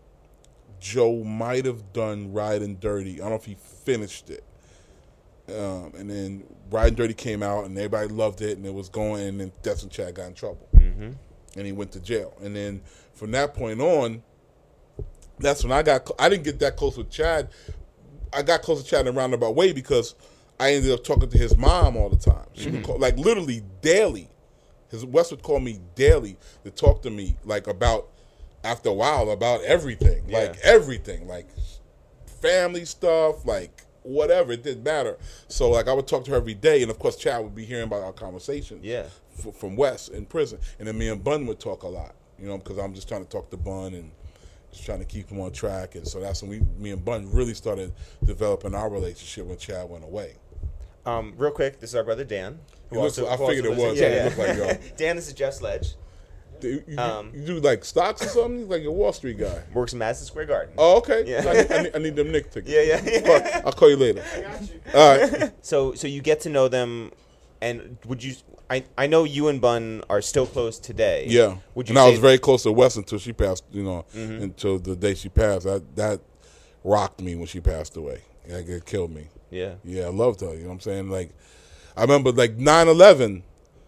Joe might have done Riding Dirty. I don't know if he finished it. Um, and then Riding Dirty came out, and everybody loved it, and it was going, and then that's when Chad got in trouble. Mm-hmm. And he went to jail. And then from that point on, that's when I got, I didn't get that close with Chad. I got close to Chad in a roundabout way because I ended up talking to his mom all the time. She mm-hmm. would call, like literally daily. His Wes would call me daily to talk to me, like about, after a while, about everything. Yeah. Like everything. Like family stuff, like whatever, it didn't matter. So like I would talk to her every day, and of course Chad would be hearing about our conversations. Yeah, f- from Wes in prison, and then me and Bun would talk a lot, you know, because I'm just trying to talk to Bun and just trying to keep him on track. And so that's when we, me and Bun, really started developing our relationship when Chad went away. Um, real quick, this is our brother Dan. Who looks, also, I who figured it was. Yeah, yeah. yeah. Looked like y'all. Dan, this is Jeff Sledge. You, you, um, you do like stocks or something? Like a Wall Street guy. Works in Madison Square Garden. Oh, okay. Yeah. I, need, I, need, I need them Nick tickets. Yeah, yeah. yeah. I'll, call, I'll call you later. I got you. All right. So, so you get to know them, and would you? I I know you and Bun are still close today. Yeah. Would you? And I was that, very close to Wes until she passed. You know, mm-hmm. until the day she passed. That that rocked me when she passed away. Like, it killed me. Yeah. Yeah, I loved her. You know what I'm saying? Like, I remember like nine eleven.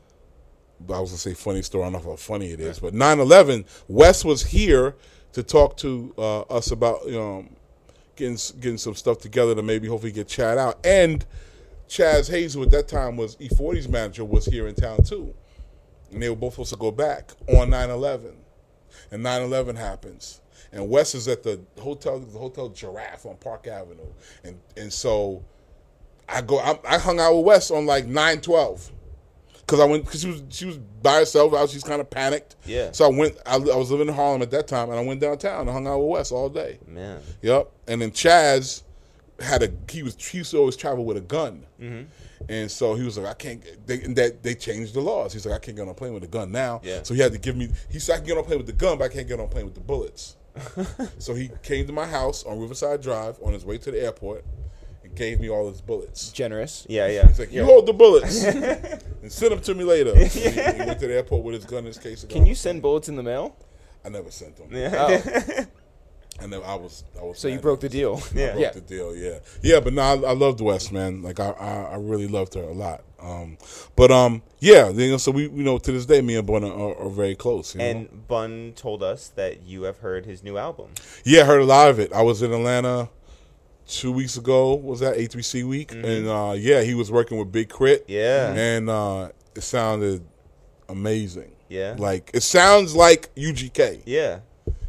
I was going to say funny story. I don't know how funny it is. But nine eleven, Wes was here to talk to uh, us about, you know, getting getting some stuff together to maybe hopefully get Chad out. And Chaz Hayes, who at that time was E forty's manager, was here in town too. And they were both supposed to go back on nine eleven. And nine eleven happens. And Wes is at the hotel, the Hotel Giraffe on Park Avenue. And and so I go, I, I hung out with Wes on like nine twelve. Because I went, because she was she was by herself. I was, she's kind of panicked. Yeah. So I went. I, I was living in Harlem at that time, and I went downtown and hung out with Wes all day. Man. Yep. And then Chaz had a. He was. He used to always travel with a gun. Mm-hmm. And so he was like, I can't. They and that they changed the laws. He's like, I can't get on a plane with a gun now. Yeah. So he had to give me. He said I can get on a plane with the gun, but I can't get on a plane with the bullets. So he came to my house on Riverside Drive on his way to the airport. Gave me all his bullets. Generous. Yeah, yeah. He's like, you yeah. hold the bullets and send them to me later. So he, he went to the airport with his gun in his case. Can you send bullets in the mail? I never sent them. Yeah. Oh. I never. I was. I was. So you broke the deal. I Yeah. broke yeah. the deal. Yeah. Yeah. But no, I, I loved Wes, man. Like I, I, I really loved her a lot. Um, but um, yeah. You know, so we, you know, to this day, me and Bun are, are very close. You know? And Bun told us that you have heard his new album. Yeah, I heard a lot of it. I was in Atlanta two weeks ago. Was that A three C week? Mm-hmm. And uh, yeah, he was working with Big Crit. Yeah. And uh, it sounded amazing. Yeah. Like it sounds like U G K. Yeah.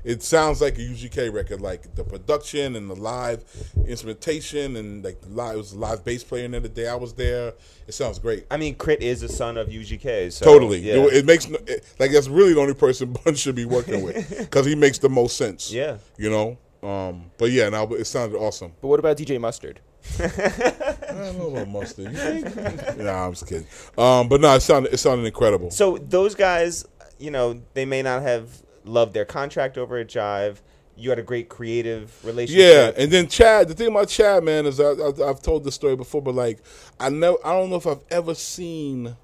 it sounds like a U G K record, like the production and the live instrumentation and like the live, it was a live bass player in there the day I was there. It sounds great. I mean, Crit is a son of U G K. So, Totally. Yeah. It, it makes no, it, like that's really the only person Bun should be working with because he makes the most sense. Yeah. You know. Um. But yeah, now it sounded awesome. But what about D J Mustard? I don't know about Mustard. You think? Nah, I'm just kidding. Um. But no, it sounded it sounded incredible. So those guys, you know, they may not have loved their contract over at Jive. You had a great creative relationship. Yeah, and then Chad. The thing about Chad, man, is I, I, I've told this story before, but like I never, I don't know if I've ever seen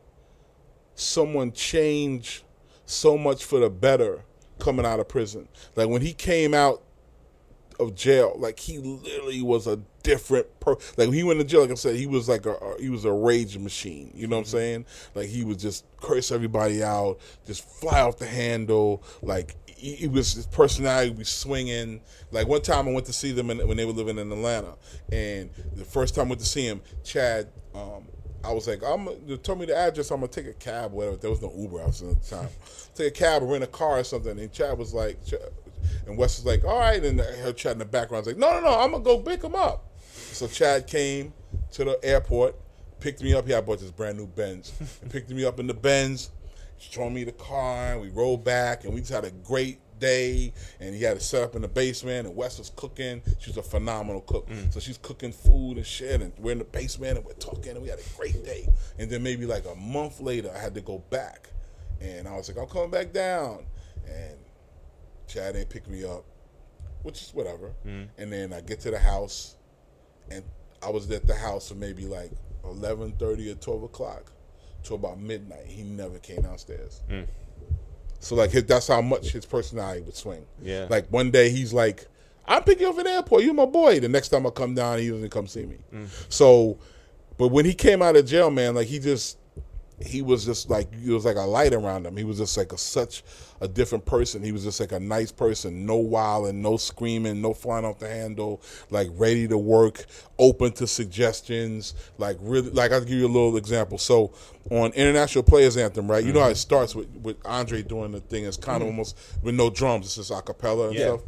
someone change so much for the better coming out of prison. Like when he came out of jail, like he literally was a different person. Like when he went to jail, like I said, he was like a, a he was a rage machine. You know what I'm saying? Like he would just curse everybody out, just fly off the handle. Like he, he was his personality would be swinging. Like one time I went to see them in, when they were living in Atlanta, and the first time I went to see him, Chad. Um, I was like, I'm. You told me the address. I'm gonna take a cab, or whatever. There was no Uber out at the time. Take a cab or rent a car or something. And Chad was like, and Wes was like, all right. And I heard Chad in the background. I was like, no, no, no. I'm gonna go pick him up. So Chad came to the airport, picked me up. He had bought this brand new Benz, and picked me up in the Benz. Showed me the car, and we rode back, and we just had a great day. And he had it set up in the basement, and Wes was cooking. She's a phenomenal cook, mm. so she's cooking food and shit. And we're in the basement, and we're talking, and we had a great day. And then maybe like a month later, I had to go back, and I was like, I'm coming back down, and Chad ain't pick me up, which is whatever. Mm. And then I get to the house, and I was at the house for maybe like eleven thirty or twelve o'clock. Till about midnight, he never came downstairs. Mm. So like his, that's how much his personality would swing. Yeah. Like one day he's like, "I'm picking you up at the airport. You're my boy." The next time I come down, he doesn't come see me. Mm. So, but when he came out of jail, man, like he just, he was just like, it was like a light around him. He was just like a, such a different person. He was just like a nice person, no wilding, no screaming, no flying off the handle, like ready to work, open to suggestions, like really, like I'll give you a little example. So on International Players Anthem, right, you mm-hmm. know how it starts with, with Andre doing the thing. It's kind of mm-hmm. almost with no drums. It's just a cappella and yeah. stuff.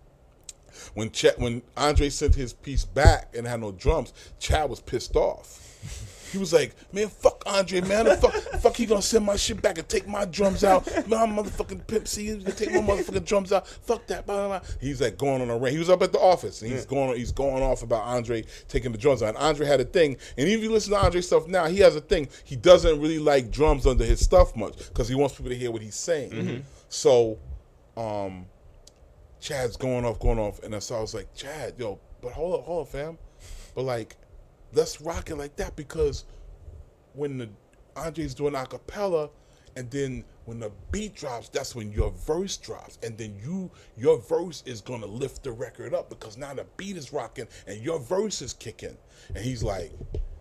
When Ch- when Andre sent his piece back and had no drums, Chad was pissed off. He was like, man, fuck Andre, man. The fuck, fuck, he gonna send my shit back and take my drums out. Man, I'm motherfucking Pimp C. He's gonna take my motherfucking drums out. Fuck that. Blah, blah, blah. He's like going on a rant. He was up at the office, and he's yeah. going he's going off about Andre taking the drums out. And Andre had a thing, and even if you listen to Andre stuff now, he has a thing. He doesn't really like drums under his stuff much because he wants people to hear what he's saying. Mm-hmm. So, um, Chad's going off, going off, and so I was like, Chad, yo, but hold up, hold up, fam. But like, let's rock it like that, because when the Andre's doing a cappella, and then when the beat drops, that's when your verse drops, and then you your verse is gonna lift the record up because now the beat is rocking and your verse is kicking. And he's like,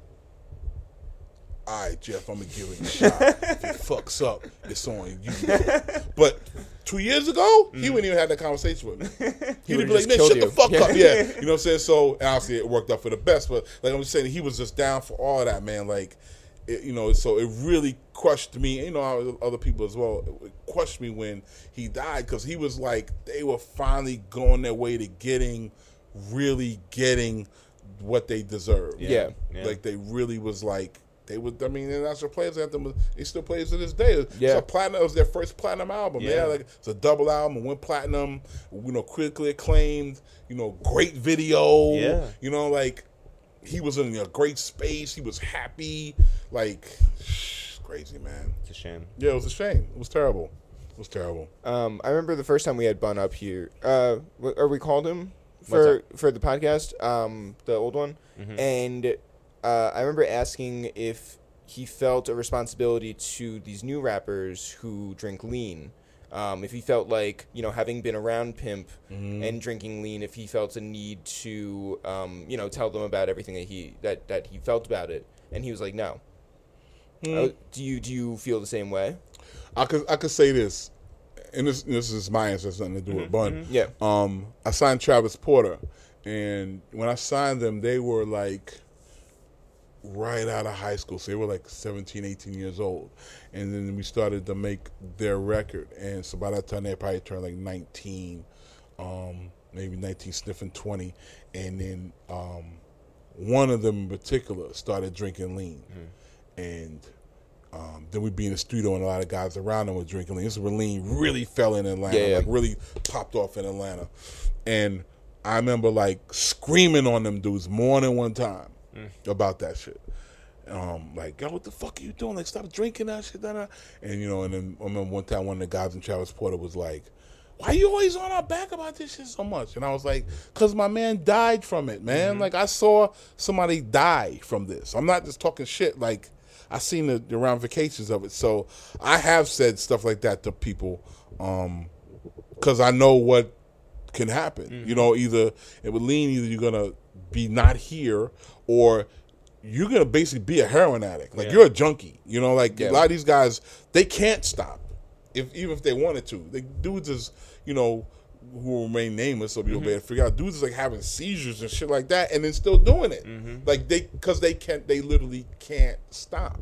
all right, Jeff, I'm gonna give it a shot. If it fucks up, it's on you. But two years ago, mm. he wouldn't even have that conversation with me. He would be like, man, shut you. the fuck yeah. up. Yeah. You know what I'm saying? So, and obviously it worked out for the best, but like I'm just saying, he was just down for all of that, man. Like, it, you know, so it really crushed me, and, you know, other people as well. It crushed me when he died, because he was like, they were finally going their way to getting, really getting what they deserved. Yeah. yeah. Like, they really was like, They would, I mean, the National Players Anthem, it still plays to this day. Yeah. It's a platinum, it was their first platinum album. Yeah. Yeah, like it's a double album, it went platinum, you know, critically acclaimed, you know, great video. Yeah. You know, like, he was in a great space, he was happy, like, crazy, man. It's a shame. Yeah, it was a shame. It was terrible. It was terrible. Um, I remember the first time we had Bun up here, uh, or we called him for for the podcast, um, the old one, mm-hmm. and uh, I remember asking if he felt a responsibility to these new rappers who drink lean. Um, if he felt like, you know, having been around Pimp mm-hmm. and drinking lean, if he felt a need to, um, you know, tell them about everything that he that, that he felt about it, and he was like, no. Mm. Uh, do you do you feel the same way? I could I could say this, and this this is my answer. It's nothing to do mm-hmm. with Bun. Mm-hmm. Yeah. Um, I signed Travis Porter, and when I signed them, they were like, right out of high school. So they were like seventeen, eighteen years old. And then we started to make their record. And so by that time, they probably turned like nineteen, um, maybe nineteen, sniffing twenty. And then um, one of them in particular started drinking lean. Mm-hmm. And um, then we'd be in the studio and a lot of guys around them were drinking lean. This is when lean really fell in Atlanta, yeah, yeah. like really popped off in Atlanta. And I remember like screaming on them dudes more than one time mm. about that shit. Um, like, yo, what the fuck are you doing? Like, stop drinking that shit. Da, da. And, you know, and then I remember one time one of the guys in Travis Porter was like, why are you always on our back about this shit so much? And I was like, because my man died from it, man. Mm-hmm. Like, I saw somebody die from this. I'm not just talking shit. Like, I seen the, the ramifications of it. So I have said stuff like that to people because um, I know what can happen. Mm-hmm. You know, either it would lean, either you're going to be not here or you're going to basically be a heroin addict. Like, yeah. you're a junkie. You know, like, yeah. a lot of these guys, they can't stop, if even if they wanted to. They dudes is, you know, who will remain nameless, so people mm-hmm. better figure out. Dudes is like having seizures and shit like that, and then still doing it. Mm-hmm. Like, they, because they can't, they literally can't stop.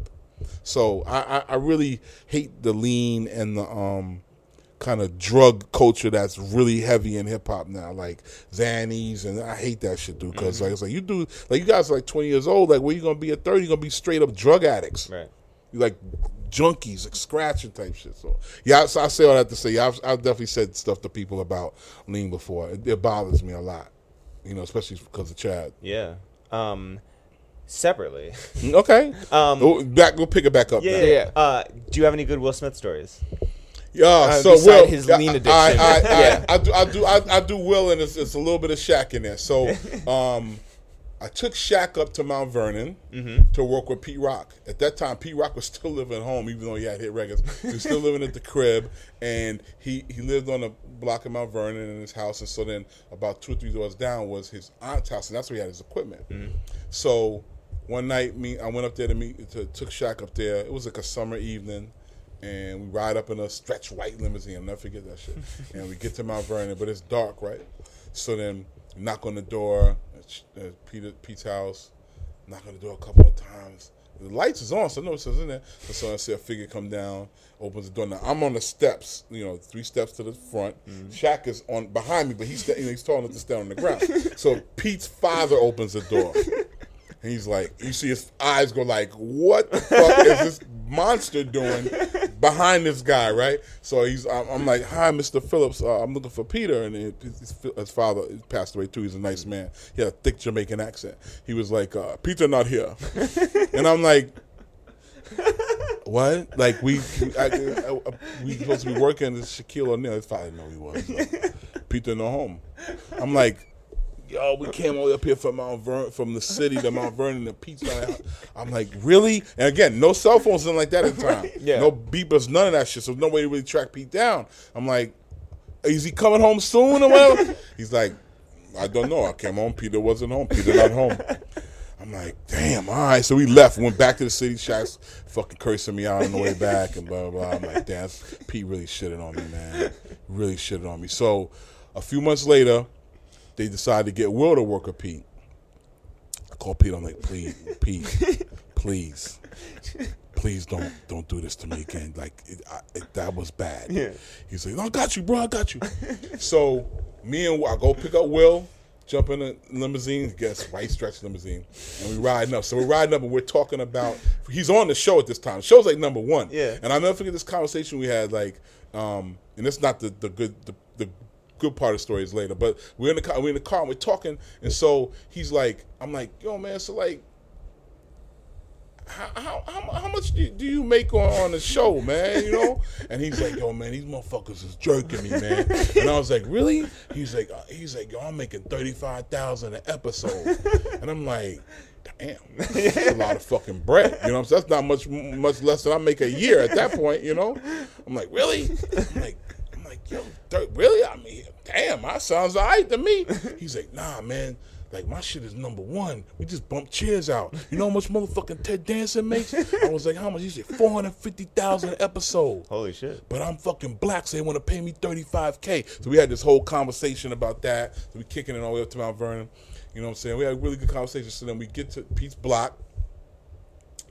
So, I, I, I really hate the lean and the, um, kind of drug culture that's really heavy in hip hop now, like Xannies, and I hate that shit, dude. Because mm-hmm. like it's like you do, like you guys are like twenty years old. Like, where you gonna be at thirty? You are gonna be straight up drug addicts, right? You like junkies, like scratching type shit. So yeah, so I say all that to say, yeah, I've, I've definitely said stuff to people about lean before. It, it bothers me a lot, you know, especially because of Chad. Yeah. Um, separately. Okay. Um, we'll, back. We'll pick it back up. Yeah. Now. yeah, yeah. Uh, do you have any good Will Smith stories? Yeah, uh, uh, so beside Will, his lean addiction. I, I, I, yeah. I, I do, I do, I, I do Will, and it's, it's a little bit of Shaq in there. So, um, I took Shaq up to Mount Vernon mm-hmm. to work with Pete Rock. At that time, Pete Rock was still living at home, even though he had hit records. He was still living at the crib, and he, he lived on a block of Mount Vernon in his house. And so then, about two or three doors down was his aunt's house, and that's where he had his equipment. Mm-hmm. So one night, me, I went up there to meet, to, took Shaq up there. It was like a summer evening. And we ride up in a stretch white limousine. I'll never forget that shit. And we get to Mount Vernon, but it's dark, right? So then we knock on the door at Peter, Pete's house. Knock on the door a couple of times. The lights is on, so no one says in there. So I see a figure come down, opens the door. Now I'm on the steps, you know, three steps to the front. Mm-hmm. Shaq is on behind me, but he's you know, he's tall enough to stand on the ground. So Pete's father opens the door. And he's like, you see his eyes go like, what the fuck is this monster doing behind this guy, right? So he's, I'm, I'm like, hi, Mister Phillips, uh, I'm looking for Peter. And his, his father passed away too. He's a nice man. He had a thick Jamaican accent. He was like, uh, Peter not here. And I'm like, what? Like, we I, I, I, we supposed to be working with Shaquille O'Neal. His father didn't know he was. So. Peter no home. I'm like, yo, we came all the way up here from Mount Vernon, from the city to Mount Vernon to Pizza. I'm like, really? And again, no cell phones, nothing like that at the time. Yeah. No beepers, none of that shit. So no way to really track Pete down. I'm like, is he coming home soon or whatever? He's like, I don't know. I came home. Peter wasn't home. Peter not home. I'm like, damn, all right. So we left, went back to the city. Shaq's fucking cursing me out on the way back and blah, blah, blah. I'm like, damn, Pete really shitted on me, man. Really shitted on me. So a few months later, they decided to get Will to work with Pete. I called Pete. I'm like, please, Pete, please, please don't don't do this to me again. Like, it, I, it, that was bad. Yeah. He's like, no, I got you, bro. I got you. So me and I go pick up Will, jump in a limousine, guess white stretch limousine, and we riding up. So we're riding up, and we're talking about. He's on the show at this time. The show's like number one. Yeah. And I'll never forget this conversation we had. Like, um, and it's not the the good the. the good part of the story is later, but we're in the car, we're in the car and we're talking, and so he's like, I'm like, yo, man, so like, how how how, how much do, do you make on, on the show, man? You know? And he's like, yo, man, these motherfuckers is jerking me, man. And I was like, really? He's like, uh, he's like, yo, I'm making thirty-five thousand an episode, and I'm like, damn, that's a lot of fucking bread. You know what I'm saying? That's not much much less than I make a year at that point. You know? I'm like, really? I'm like. Yo, really? I mean, damn, that sounds all right to me. He's like, nah, man, like, my shit is number one. We just bump chairs out. You know how much motherfucking Ted Danson makes? I was like, how much? He said, four hundred fifty thousand dollars an episode. Holy shit. But I'm fucking black, so they want to pay me thirty-five K. So we had this whole conversation about that. So we kicking it all the way up to Mount Vernon. You know what I'm saying? We had a really good conversation. So then we get to Pete's block.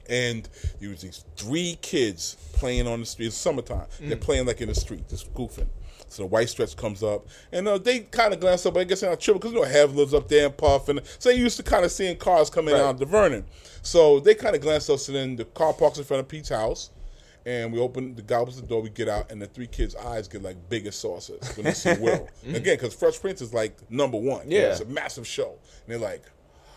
And there was these three kids playing on the street. It's summertime. Mm. They're playing like in the street, just goofing. So the white stretch comes up, and uh, they kind of glance up, but I guess they're not tripping because you know Hev lives up there and Puff, and so they used to kind of seeing cars coming right. out to Vernon. So they kind of glance us, and then the car parks in front of Pete's house, and we open the guy opens the door, we get out, and the three kids' eyes get like big as saucers when they see Will. mm. Again, because Fresh Prince is like number one. Yeah, it's a massive show, and they're like.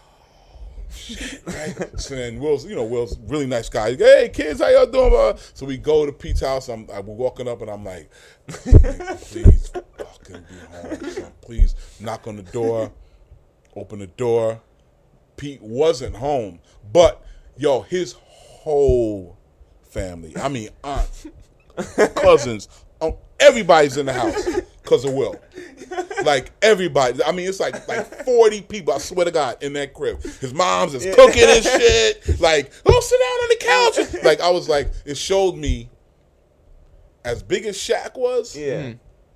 Shit, right? So then Will's, you know, Will's a really nice guy. He's like, hey kids, how y'all doing? Uh, So we go to Pete's house. I'm, I'm walking up and I'm like, please fucking be home. Son. Please knock on the door, open the door. Pete wasn't home, but yo, his whole family. I mean, aunts, cousins, um, everybody's in the house because of Will. Like everybody, I mean, it's like like forty people. I swear to God, in that crib, his mom's is cooking and shit. Like, oh, sit down on the couch. Like, I was like, it showed me, as big as Shaq was, yeah,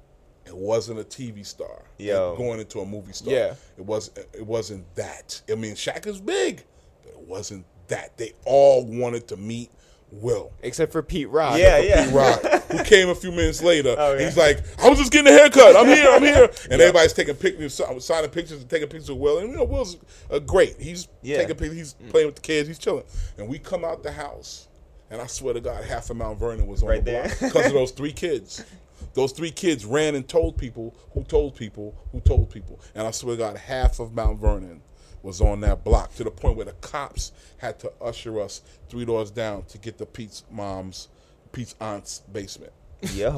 it wasn't a T V star. Yo. Going into a movie star. Yeah, it was. It wasn't that. I mean, Shaq is big, but it wasn't that. They all wanted to meet Will. Except for Pete Rock. Yeah, yeah. Pete Rock, who came a few minutes later. Oh, yeah. He's like, I was just getting a haircut. I'm here, I'm here. And yeah. everybody's taking pictures, signing pictures and taking pictures of Will. And, you know, Will's uh, great. He's yeah. taking pictures. He's mm. playing with the kids. He's chilling. And we come out the house, and I swear to God, half of Mount Vernon was on right the there. block because of those three kids. Those three kids ran and told people who told people who told people. And I swear to God, half of Mount Vernon was on that block to the point where the cops had to usher us three doors down to get to Pete's mom's, Pete's aunt's basement. Yo.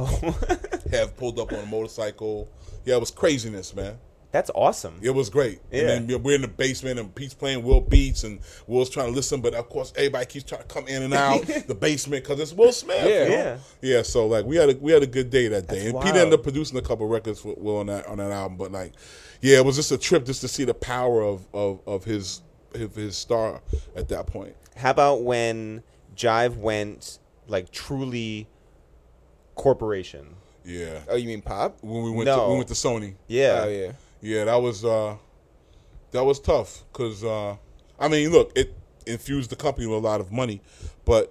Have pulled up on a motorcycle. Yeah, it was craziness, man. That's awesome. It was great. Yeah. And then we're in the basement, and Pete's playing Will Beats, and Will's trying to listen, but of course everybody keeps trying to come in and out the basement because it's Will Smith. Yeah, you know? yeah. Yeah, so like we had a we had a good day that day. That's and wild. Pete ended up producing a couple records with Will on that on that album, but like, yeah, it was just a trip just to see the power of of, of his, his his star at that point. How about when Jive went like truly corporation? Yeah. Oh, you mean Pop? When we went No. to we went to Sony. Yeah. Oh, yeah. Yeah, that was uh, that was tough because uh, I mean, look, it infused the company with a lot of money, but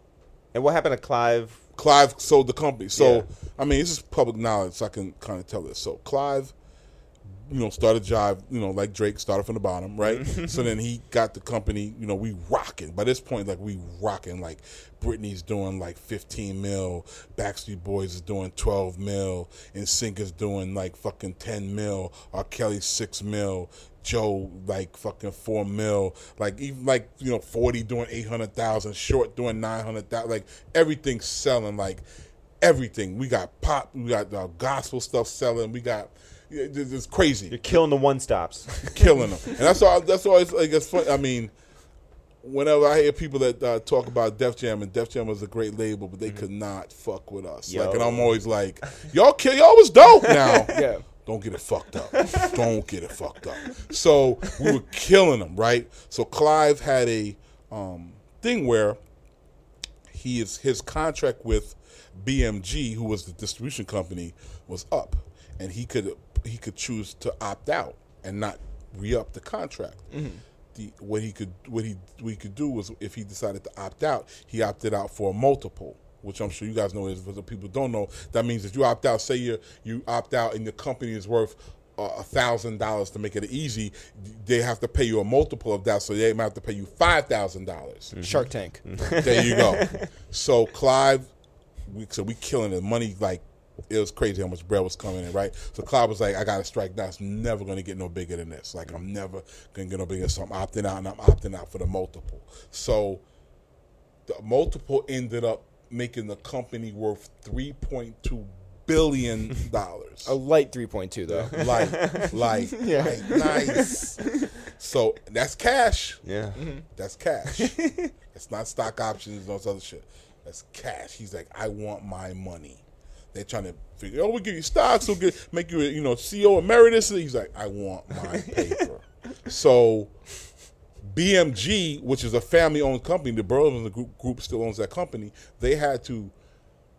And what happened to Clive? Clive sold the company. So Yeah. I mean, this is public knowledge, so I can kind of tell this. So Clive, you know, started Jive, you know, like Drake started from the bottom, right? So then he got the company, you know, we rocking. By this point, like we rocking. Like Britney's doing like fifteen mil, Backstreet Boys is doing twelve mil, and Sync is doing like fucking ten mil, R. Kelly six mil, Joe like fucking four mil, like even like you know forty doing eight hundred thousand, Short doing nine hundred thousand, like everything's selling, like everything. We got pop, we got uh, gospel stuff selling, we got. It's crazy. You're killing the one stops. Killing them, and that's all. That's always like it's fun. I mean, whenever I hear people that uh, talk about Def Jam, and Def Jam was a great label, but they mm-hmm. could not fuck with us. Yo. Like, and I'm always like, y'all kill, y'all was dope. Now, Yeah. don't get it fucked up. Don't get it fucked up. So we were killing them, right? So Clive had a um, thing where he is his contract with B M G, who was the distribution company, was up, and he could. he could choose to opt out and not re-up the contract. Mm-hmm. The, what he could what he what he could do was if he decided to opt out, he opted out for a multiple, which I'm sure you guys know is for the people who don't know. That means if you opt out, say you you opt out and the company is worth a thousand dollars to make it easy, they have to pay you a multiple of that, so they might have to pay you five thousand dollars. Mm-hmm. Shark Tank. There you go. So Clive, we, so we killing it. Money like. It was crazy how much bread was coming in, right? So Clive was like, I got to strike now. It's never going to get no bigger than this. Like, I'm never going to get no bigger. So I'm opting out, and I'm opting out for the multiple. So the multiple ended up making the company worth three point two billion dollars. A light three point two, though. Light, light, Yeah. light, nice. So that's cash. Yeah. Mm-hmm. That's cash. It's not stock options and all this other shit. That's cash. He's like, I want my money. They're trying to figure, oh, we'll give you stocks, we'll get, make you a you know, C E O emeritus. And he's like, I want my paper. So B M G, which is a family-owned company, the Burlington group, group still owns that company, they had to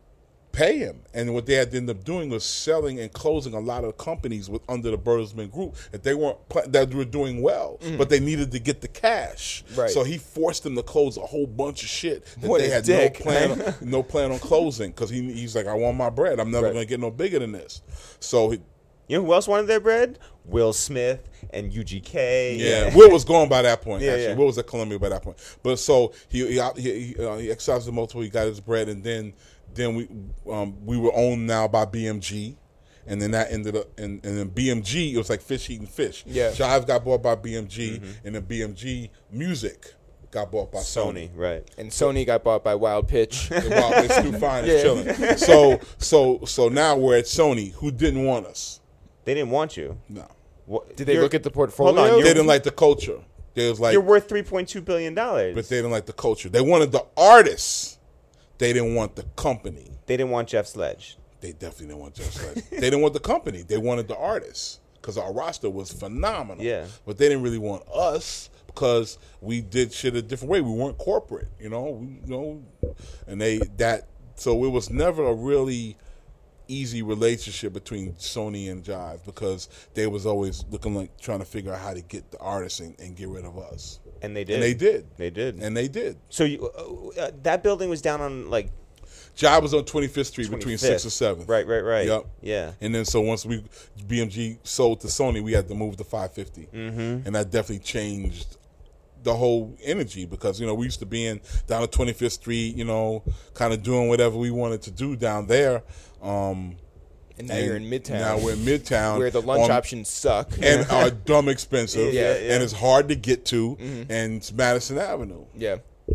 pay him. And what they had to end up doing was selling and closing a lot of companies with under the Bertelsmann Group that they weren't that were doing well, mm. but they needed to get the cash. Right. So he forced them to close a whole bunch of shit that What they a had dick. no plan, on, no plan on closing because he he's like, I want my bread. I'm never Right. gonna get no bigger than this. So he, You know who else wanted their bread? Will Smith and U G K. Yeah, Will was gone by that point. Yeah, actually, yeah. Will was at Columbia by that point. But so he he he, he, uh, he exercised the multiple. He got his bread, and then then we um, we were owned now by B M G, and then that ended up and and then B M G. It was like fish eating fish. Yeah. Jive got bought by B M G, mm-hmm. and then B M G Music got bought by Sony. Sony, right? And Sony got bought by Wild Pitch. And while it's too fine, it's chilling. So so so now we're at Sony, who didn't want us. They didn't want you. No, What, Did they you're- look at the portfolio? Hold on, they you're, didn't like the culture. They was like, you're worth three point two billion dollars. but they didn't like the culture. They wanted the artists. They didn't want the company. They didn't want Jeff Sledge. They definitely didn't want Jeff Sledge. They didn't want the company. They wanted the artists because our roster was phenomenal. Yeah. But they didn't really want us because we did shit a different way. We weren't corporate, you know. We, you know, and they that so it was never a really easy relationship between Sony and Jive because they was always looking like trying to figure out how to get the artists and, and get rid of us. And they did. And they did. They did. And they did. So you, uh, uh, that building was down on like Jive was on twenty-fifth Street between sixth and seventh. Right, right, right. Yep. Yeah. And then so once we B M G sold to Sony, we had to move to five fifty, mm-hmm. and that definitely changed the whole energy because you know we used to be in down at twenty-fifth Street, you know, kind of doing whatever we wanted to do down there. Um, And now you're in Midtown. Now we're in Midtown, where the lunch on- options suck. and are dumb expensive, Yeah, yeah. and it's hard to get to, and it's Madison Avenue. Yeah.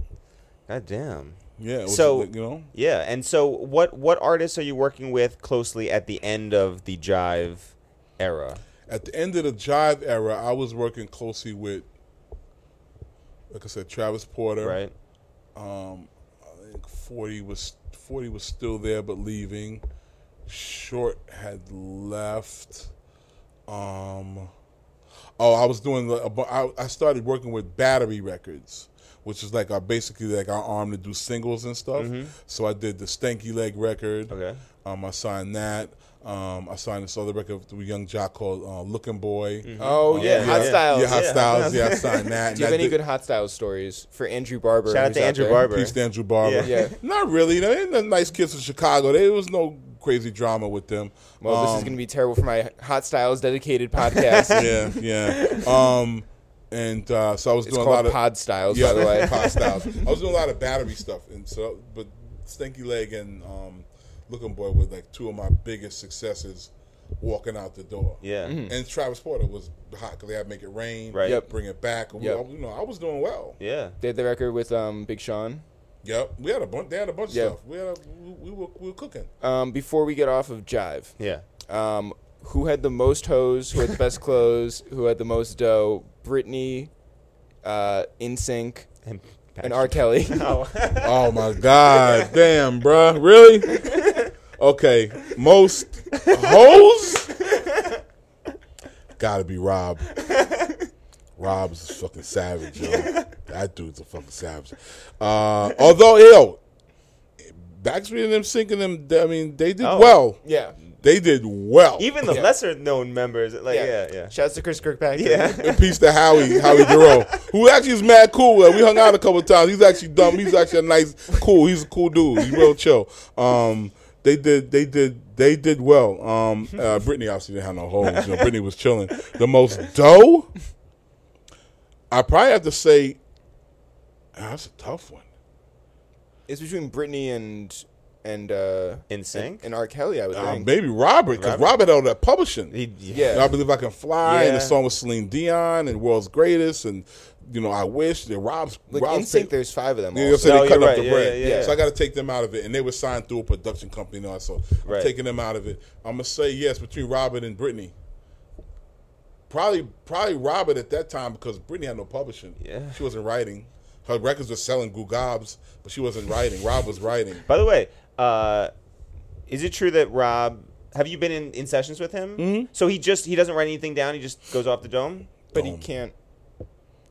God damn. Yeah, it was, So- you know. Yeah. And so, what what artists are you working with closely at the end of the Jive era? At the end of the Jive era, I was working closely with, like I said, Travis Porter. Right. Um, I think forty was forty was still there but leaving. Short had left. Um, oh, I was doing. the- I, I started working with Battery Records, which is like our basically like our arm to do singles and stuff. So I did the Stanky Leg record. Okay. Um, I signed that. Um, I signed this other record with a young jock called uh, Looking Boy. Oh, yeah. Hot yeah. Styles. Yeah, Hot Yeah. Styles. Yeah, I signed that. Do you have And any I did- good Hot Styles stories for Andrew Barber? Shout out who's to Andrew there? Barber. Peace to Andrew Barber. Yeah. Yeah. Not really. They ain't the nice kids from Chicago. There was no crazy drama with them. Well, this is Um, going to be terrible for my Hot Styles dedicated podcast. yeah, yeah. Um, and uh, so I was It's doing a lot called of Pod Styles, yeah, by the way. Pod Styles. I was doing a lot of battery stuff, and so but Stinky Leg and um, Looking Boy were like two of my biggest successes walking out the door. Yeah. And Travis Porter was hot because they had Make It Rain, Right. Yep. Bring It Back. We- Yep. you know, I was doing well. Yeah. They had the record with um, Big Sean. Yep, we had a bunch. They had a bunch Yeah. of stuff. We had a, we, we were we were cooking. Um, before we get off of Jive, Yeah. um, who had the most hoes, who had the best clothes, who had the most dough? Britney, uh, NSYNC, And, and R. Kelly. Oh. Oh my God, damn, bruh. Really? Okay, most hoes? Gotta be Rob. Rob's a fucking savage, yo. That dude's a fucking savage. Uh, although, yo, Backstreet and them singing them, I mean, they did Oh. well. Yeah. They did well. Even the Yeah. lesser known members, like yeah, yeah. Shouts to Chris Kirkpatrick. Yeah. And peace to Howie, Howie Giroux, who actually is mad cool. Uh, We hung out a couple of times. He's actually dumb. He's actually a nice, cool. He's a cool dude. He's real chill. Um, they did, they did, they did well. Um, uh, Britney obviously didn't have no hoes. You know, Britney was chilling. The most dough, I probably have to say, ah, that's a tough one. It's between Britney and and uh, NSYNC? and R. Kelly, I would Uh, think. maybe Robert, because Robert had all that publishing. He, Yeah. You know, I Believe I Can Fly, and the Yeah. song with Celine Dion, and World's Greatest, and you know, I Wish. And Rob's, Like Rob's in sync, there's five of them. You know, also. so No, they cut you're up right. the Yeah, bread. yeah, yeah. So I got to take them out of it, and they were signed through a production company now. So I'm Right. taking them out of it. I'm gonna say yes between Robert and Britney. Probably, probably Robert at that time because Britney had no publishing. Yeah. She wasn't writing. Her records were selling goo gobs, but she wasn't writing. Rob was writing. By the way, uh, is it true that Rob? Have you been in, in sessions with him? Mm-hmm. So he just he doesn't write anything down. He just goes off the dome. But he Dome. can't.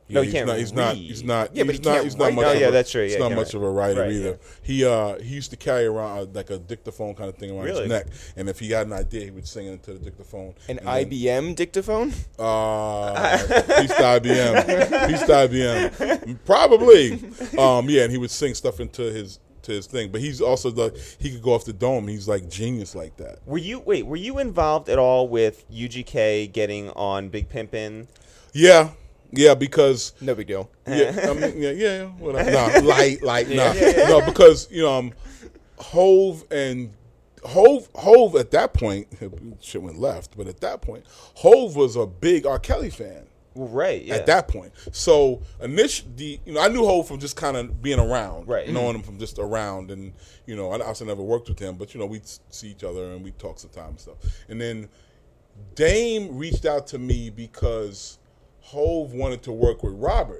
No, he he's can't not. He's not. read. He's not. Yeah, but he's he not. can't He's not write. much. Oh, of yeah, a, that's true. Yeah, he's he not can't much write. of a writer Right, either. yeah. He uh he used to carry around uh, like a dictaphone kind of thing around Really? his neck, and if he had an idea, he would sing it into the dictaphone. An and I then- B M dictaphone? Uh, peace to I B M. Peace to I B M. Probably. Um, yeah, and he would sing stuff into his to his thing. But he's also the he could go off the dome. He's like genius like that. Were you wait? Were you involved at all with U G K getting on Big Pimpin'? Yeah, yeah, because No big deal. yeah, I mean, yeah, yeah, yeah. Whatever. Nah, light, light, nah, no, because you know, um, Hove and Hove, Hove at that point, shit went left, but at that point, Hove was a big R. Kelly fan. Well, right. Yeah. At that point, so initially, you know, I knew Hove from just kind of being around, Right. knowing him from just around, and you know, I also never worked with him, but you know, we'd see each other and we'd talk sometimes and stuff. And then Dame reached out to me because Hove wanted to work with Robert.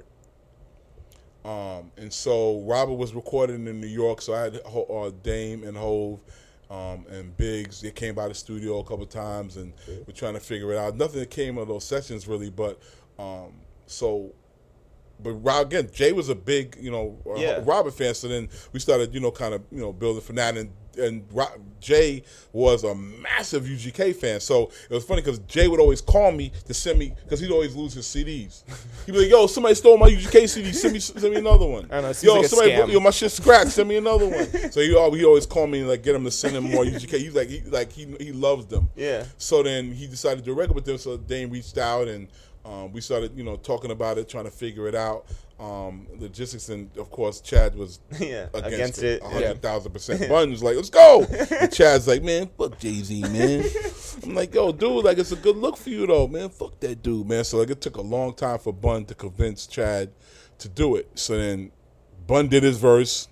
Um, and so Robert was recording in New York, so I had uh, Dame and Hove um, and Biggs. They came by the studio a couple of times, and we're trying to figure it out. Nothing that came of those sessions really, but um, so. But Rob, again, Jay was a big, you know, uh, Yeah. Robert fan. So then we started, you know, kind of, you know, building from that. And and Rob, Jay was a massive U G K fan. So it was funny because Jay would always call me to send me, because he'd always lose his C Ds. He'd be like, "Yo, somebody stole my U G K C D. Send me, send me another one." I know, it seems Yo, like a somebody, scam. yo, my shit scratched. Send me another one. So he, al- he always call me and like get him to send him more U G K. He's like, he like he he loves them. Yeah. So then he decided to do a record with them. So Dame reached out and um, we started, you know, talking about it, trying to figure it out. Um, logistics, and of course Chad was Yeah, against, against it, it, a yeah. hundred thousand percent. Bun was like, "Let's go," and Chad's like, "Man, fuck Jay Z, man." I'm like, "Yo, dude, like it's a good look for you though, man. Fuck that dude, man." So like it took a long time for Bun to convince Chad to do it. So then Bun did his verse.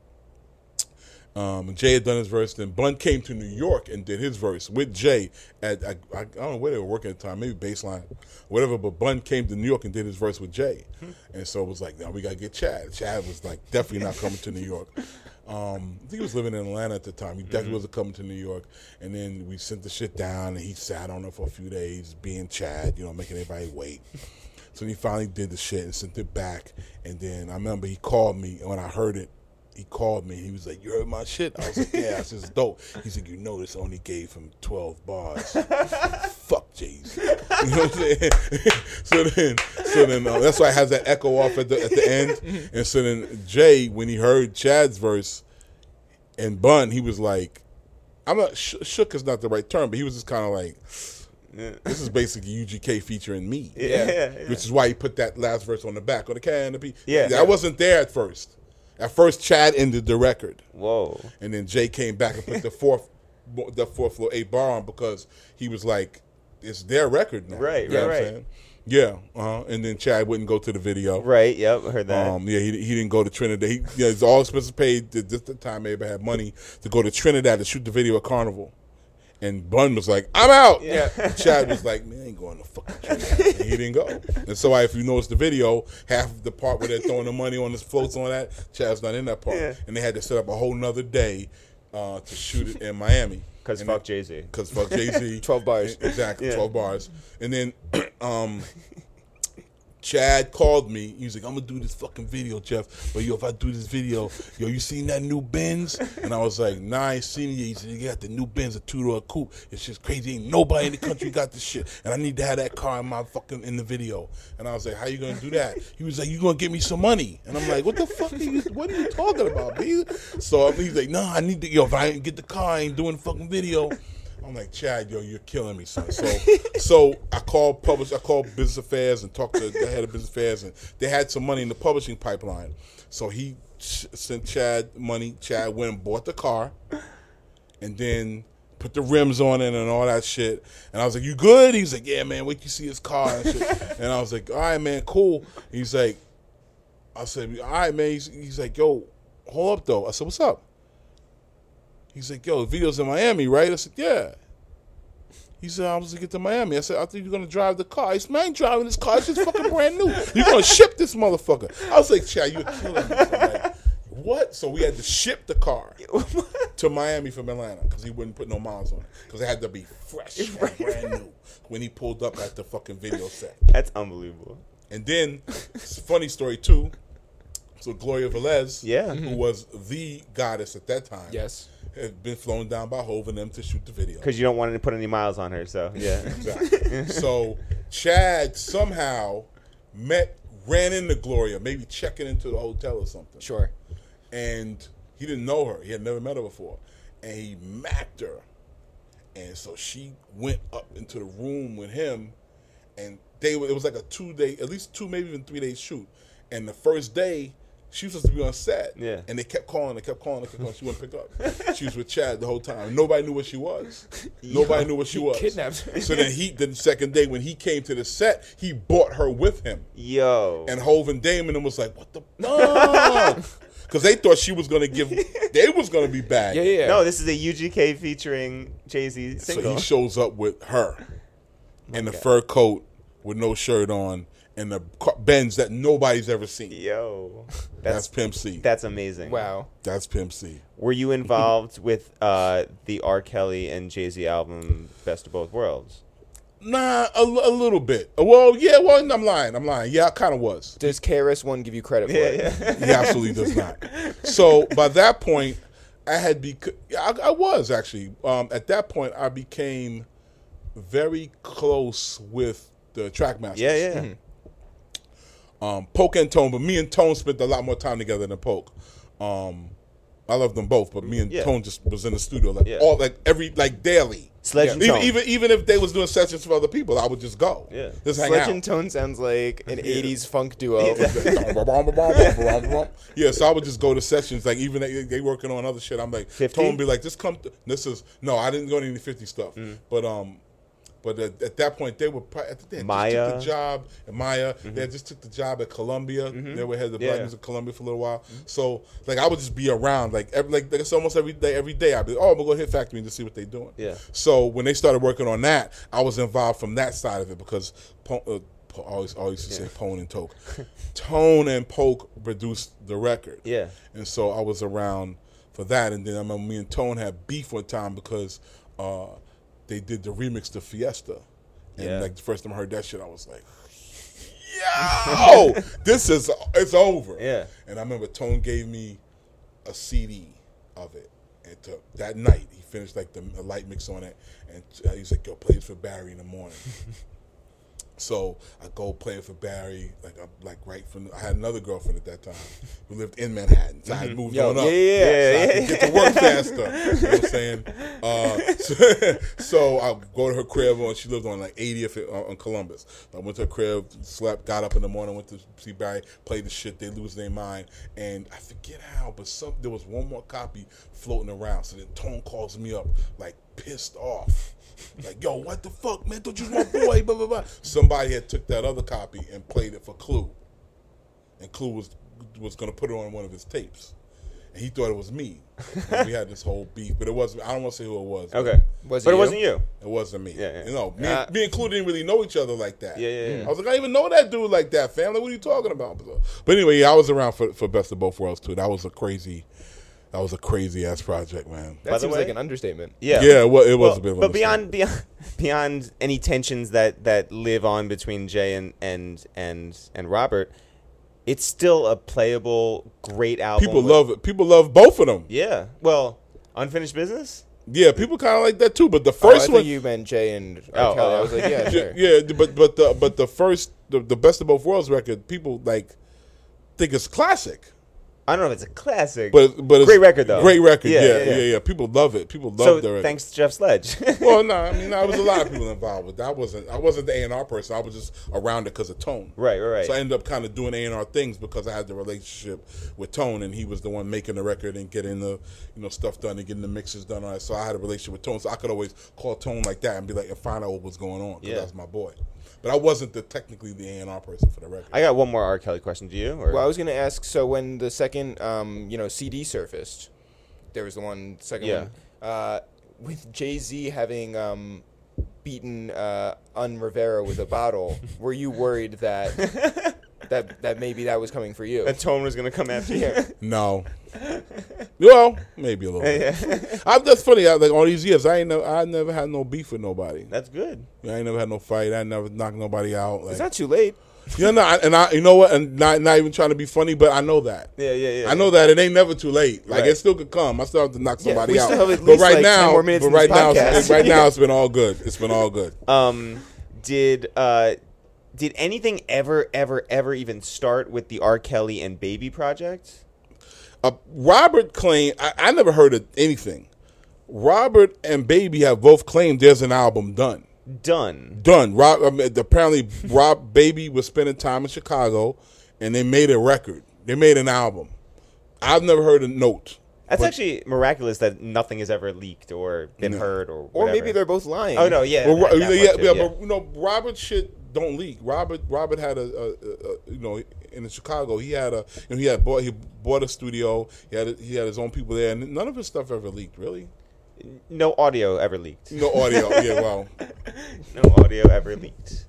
Um, Jay had done his verse. Then Bun came to New York and did his verse with Jay at I, I, I don't know where they were working at the time, maybe Baseline, whatever. But Bun came to New York and did his verse with Jay, and so it was like, now we gotta get Chad. Chad was like definitely not coming to New York. Um, I think he was living in Atlanta at the time. He definitely wasn't coming to New York. And then we sent the shit down, and he sat on it for a few days, being Chad, you know, making everybody wait. So he finally did the shit and sent it back. And then I remember he called me, and when I heard it, he called me. He was like, "You heard my shit?" I was like, "Yeah." I said, "It's dope." He's like, "You know, this only gave him twelve bars." Fuck Jay-Z. You know what I'm saying? so then, so then uh, that's why it has that echo off at the at the end. And so then Jay, when he heard Chad's verse and Bun, he was like, "I'm not sh- shook is not the right term, but he was just kind of like." This is basically U G K featuring me, Yeah, yeah, yeah. which is why he put that last verse on the back on the can. The P. Yeah. I wasn't there at first. At first, Chad ended the record, Whoa. and then Jay came back and put the fourth, the fourth floor eight bar on because he was like, "It's their record now." Right, You know right, what I'm right. saying? Yeah, uh-huh. And then Chad wouldn't go to the video. Right. Yep. I heard that. Um, yeah, he, he didn't go to Trinidad. He, yeah, it's all expenses paid. At this time, everybody had money to go to Trinidad to shoot the video at Carnival. And Bun was like, "I'm out." Yeah. Chad was like, "Man, I ain't going to fucking Trinidad." And he didn't go. And so, if you notice the video, half of the part where they're throwing the money on his floats on that, Chad's not in that part. Yeah. And they had to set up a whole nother day uh, to shoot it in Miami. Because And fuck then- Jay Z. Because fuck Jay-Z. twelve bars. Exactly, Yeah. twelve bars. And then um, Chad called me. He was like, "I'm going to do this fucking video, Jeff. But, yo, if I do this video, yo, you seen that new Benz?" And I was like, "Nah, I ain't seen it yet." He said, "You got the new Benz, a two-door coupe. It's just crazy. Ain't nobody in the country got this shit. And I need to have that car in my fucking, in the video." And I was like, "How you going to do that?" He was like, "You going to give me some money." And I'm like, "What the fuck are you, what are you talking about, B?" So he's like, "No, I need to, yo, if I ain't get the car, I ain't doing the fucking video." I'm like, "Chad, yo, you're killing me, son." So, so I called publish. I called Business Affairs and talked to the head of Business Affairs, and they had some money in the publishing pipeline. So he ch- sent Chad money. Chad went and bought the car, and then put the rims on it and all that shit. And I was like, "You good?" He's like, "Yeah, man. Wait till you see his car and shit." And I was like, "All right, man, cool." He's like, I said, "All right, man." He's, he's like, "Yo, hold up, though." I said, "What's up?" He's like, "Yo, the video's in Miami, right?" I said, "Yeah." He said, "I was to get to Miami." I said, "I think you're going to drive the car." He said, "Man, I ain't driving this car. It's just fucking brand new. You're going to ship this motherfucker." I was like, "Chad, you're killing me." So I'm like, what? So we had to ship the car to Miami from Atlanta because he wouldn't put no miles on it because it had to be fresh and brand new when he pulled up at the fucking video set. That's unbelievable. And then, it's a funny story too. So Gloria Velez, Yeah. who was the goddess at that time, Yes. had been flown down by Hov and them to shoot the video. Because you don't want to put any miles on her, so yeah. Exactly. So Chad somehow met, ran into Gloria, maybe checking into the hotel or something. Sure. And he didn't know her. He had never met her before. And he mapped her. And so she went up into the room with him, and they were, it was like a two-day, at least two, maybe even three-day shoot. And the first day, she was supposed to be on set. Yeah. And they kept calling, they kept calling, they kept calling. She wouldn't pick up. She was with Chad the whole time. Nobody knew what she was. Nobody knew what she was. Kidnapped her. So then he, the second day when he came to the set, he brought her with him. Yo. And Hov and Damon was like, what the fuck? Because they thought she was going to give, they was going to be bad. Yeah, yeah. No, this is a U G K featuring Jay-Z So single. he shows up with her in the fur coat with no shirt on and the car- Benz that nobody's ever seen. Yo. That's, That's Pimp C. that's amazing. Wow. That's Pimp C. Were you involved with uh, the R. Kelly and Jay-Z album Best of Both Worlds? Nah, a, a little bit. Well, yeah, well, I'm lying. I'm lying. Yeah, I kind of was. Does K R S One give you credit for it? He absolutely does not. So by that point, I had bec- I, I was actually um, at that point I became very close with the Trackmasters. Yeah, yeah. Um, Poke and Tone, but me and Tone spent a lot more time together than Poke. Um, I love them both, but me and Yeah. Tone just was in the studio like Yeah. all like every like daily. Sledge and even, Tone. even even if they was doing sessions for other people, I would just go. Yeah. just hang Sledge out. and Tone sounds like an eighties funk duo. Yeah, so I would just go to sessions, like even they, they working on other shit. I'm like, fifty? Tone be like, just come. To, this is no, I didn't go to any fifty stuff, Mm. but um, but at, at that point they were probably, I think they had Maya. just took the job at Maya. They had just took the job at Columbia. They were head of the Yeah. Black Music Columbia for a little while. So like I would just be around, like every, like it's almost every day. Every day I'd be, like, oh, I'm gonna go hit Factory and just see what they're doing. Yeah. So when they started working on that, I was involved from that side of it because. Po- uh, Po- I always, always used to say Pone and Toke. Tone and Poke produced the record. Yeah. And so I was around for that. And then I remember me and Tone had beef one time because uh, they did the remix to Fiesta. And Yeah. like the first time I heard that shit, I was like, yo, this is, it's over. Yeah. And I remember Tone gave me a C D of it. And to, that night, he finished like the a light mix on it. And uh, he was like, yo, play it for Barry in the morning. So I go play it for Barry, like I'm like right from. I had another girlfriend at that time who lived in Manhattan, so I had moved Yo, on up. yeah, yeah, so yeah, I could get to work faster. You know what I'm saying? Uh, so, so I go to her crib, and she lived on like eightieth on Columbus. I went to her crib, slept, got up in the morning, went to see Barry, played the shit. They lose their mind, and I forget how, but some there was one more copy floating around. So then Tone calls me up, like pissed off. Like, yo, what the fuck, man? Don't use my boy, blah, blah, blah. Somebody had took that other copy and played it for Clue. And Clue was was going to put it on one of his tapes. And he thought it was me. And we had this whole beef. But it wasn't, I don't want to say who it was. but Okay. Was but it it you? wasn't you. It wasn't me. Yeah, yeah. You know, me, Uh, and, me and Clue didn't really know each other like that. Yeah, yeah, yeah. I was like, I didn't even know that dude like that, fam. Like, what are you talking about? But anyway, yeah, I was around for, for Best of Both Worlds, too. That was a crazy, that was a crazy-ass project, man. That By the seems way- like an understatement. Yeah. Yeah, well, it was Well, a bit of but a beyond beyond beyond any tensions that, that live on between Jay and, and and and Robert, it's still a playable, great album. People with- love it. People love both of them. Yeah. Well, Unfinished Business. Yeah, people kind of like that too. But the Oh, I first thought one, you meant Jay and Oh, R. Kelly. oh. I was like, yeah, sure. yeah, but but the but the first the, the Best of Both Worlds record, people like think it's classic. I don't know if it's a classic, But but it's great record though. Great record. Yeah, Yeah, yeah, yeah, yeah. yeah. People love it. People love So the record. thanks to Jeff Sledge. Well, no, I mean, there was a lot of people involved with that. I wasn't I wasn't the A and R person. I was just around it because of Tone. Right, right, right. So I ended up kind of doing A and R things because I had the relationship with Tone, and he was the one making the record and getting the you know stuff done and getting the mixes done. All that. So I had a relationship with Tone, so I could always call Tone like that and be like and find out what was going on because Yeah. that was my boy. But I wasn't the technically the A and R person for the record. I got one more R. Kelly question. Do you? Or? Well, I was going to ask, so when the second, um, you know, C D surfaced, there was the one, second Yeah. one, uh, with Jay-Z having um, beaten uh, Un Rivera with a bottle, were you worried that that that maybe that was coming for you? that Tone was going to come after you. Yeah. No. Well, maybe a little bit. I, that's funny. I, like all these years, I ain't never, I never had no beef with nobody. That's good. I ain't never had no fight. I never knocked nobody out. Like, It's not too late. You know, and I, you know what, and not not even trying to be funny, but I know that. Yeah, yeah, yeah. I know that it ain't never too late. Like Right. it still could come. I still have to knock somebody we out. still have at but least, right like, ten now, more minutes but in this right now, podcast. it's, right now, it's been all good. It's been all good. Um, did uh, did anything ever, ever, ever even start with the R. Kelly and Baby project? Uh, Robert claimed. I, I never heard of anything. Robert and Baby have both claimed there's an album done. Done. Done. Rob. I mean, apparently, Rob Baby was spending time in Chicago, and they made a record. They made an album. I've never heard a note. That's But- actually miraculous that nothing has ever leaked or been No. heard or Or whatever. maybe they're both lying. Oh no, yeah, Well, that- Ro- that yeah, one too, yeah, yeah. but you know, Robert shit don't leak. Robert, Robert had a, a, a, a you know, in Chicago, he had a, you know, he had bought, he bought a studio. He had, a, he had his own people there, and none of his stuff ever leaked. Really, No audio ever leaked. no audio. Yeah, well, No audio ever leaked.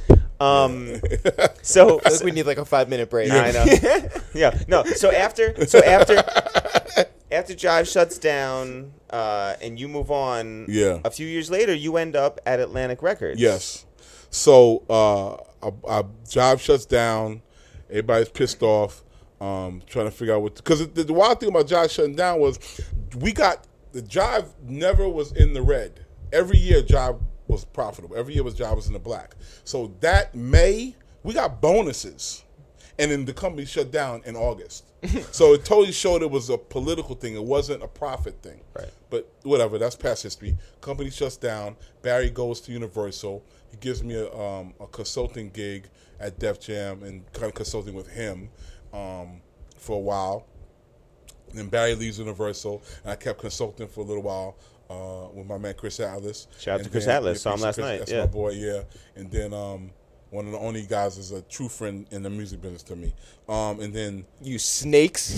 Um, so I think we need like a five minute break. I know. Yeah, no. So after, so after, after Jive shuts down, uh, and you move on. Yeah. A few years later, you end up at Atlantic Records. yes. So uh, a, a job shuts down. Everybody's pissed off, um, trying to figure out what. Because the, the wild thing about Jive shutting down was, we got the Jive never was in the red. Every year, Jive was profitable. Every year was Jive was in the black. So that May, we got bonuses, and then the company shut down in August. So it totally showed it was a political thing. It wasn't a profit thing. Right. But whatever, that's past history. Company shuts down. Barry goes to Universal. He gives me a, um, a consulting gig at Def Jam and kind of consulting with him um, for a while. And then Barry leaves Universal, and I kept consulting for a little while uh, with my man Chris Atlas. Shout out to And Chris then- Atlas. yeah, Saw him Chris- last Chris- night, That's yeah. my boy, yeah. And then um, one of the only guys is a true friend in the music business to me. Um, and then You snakes.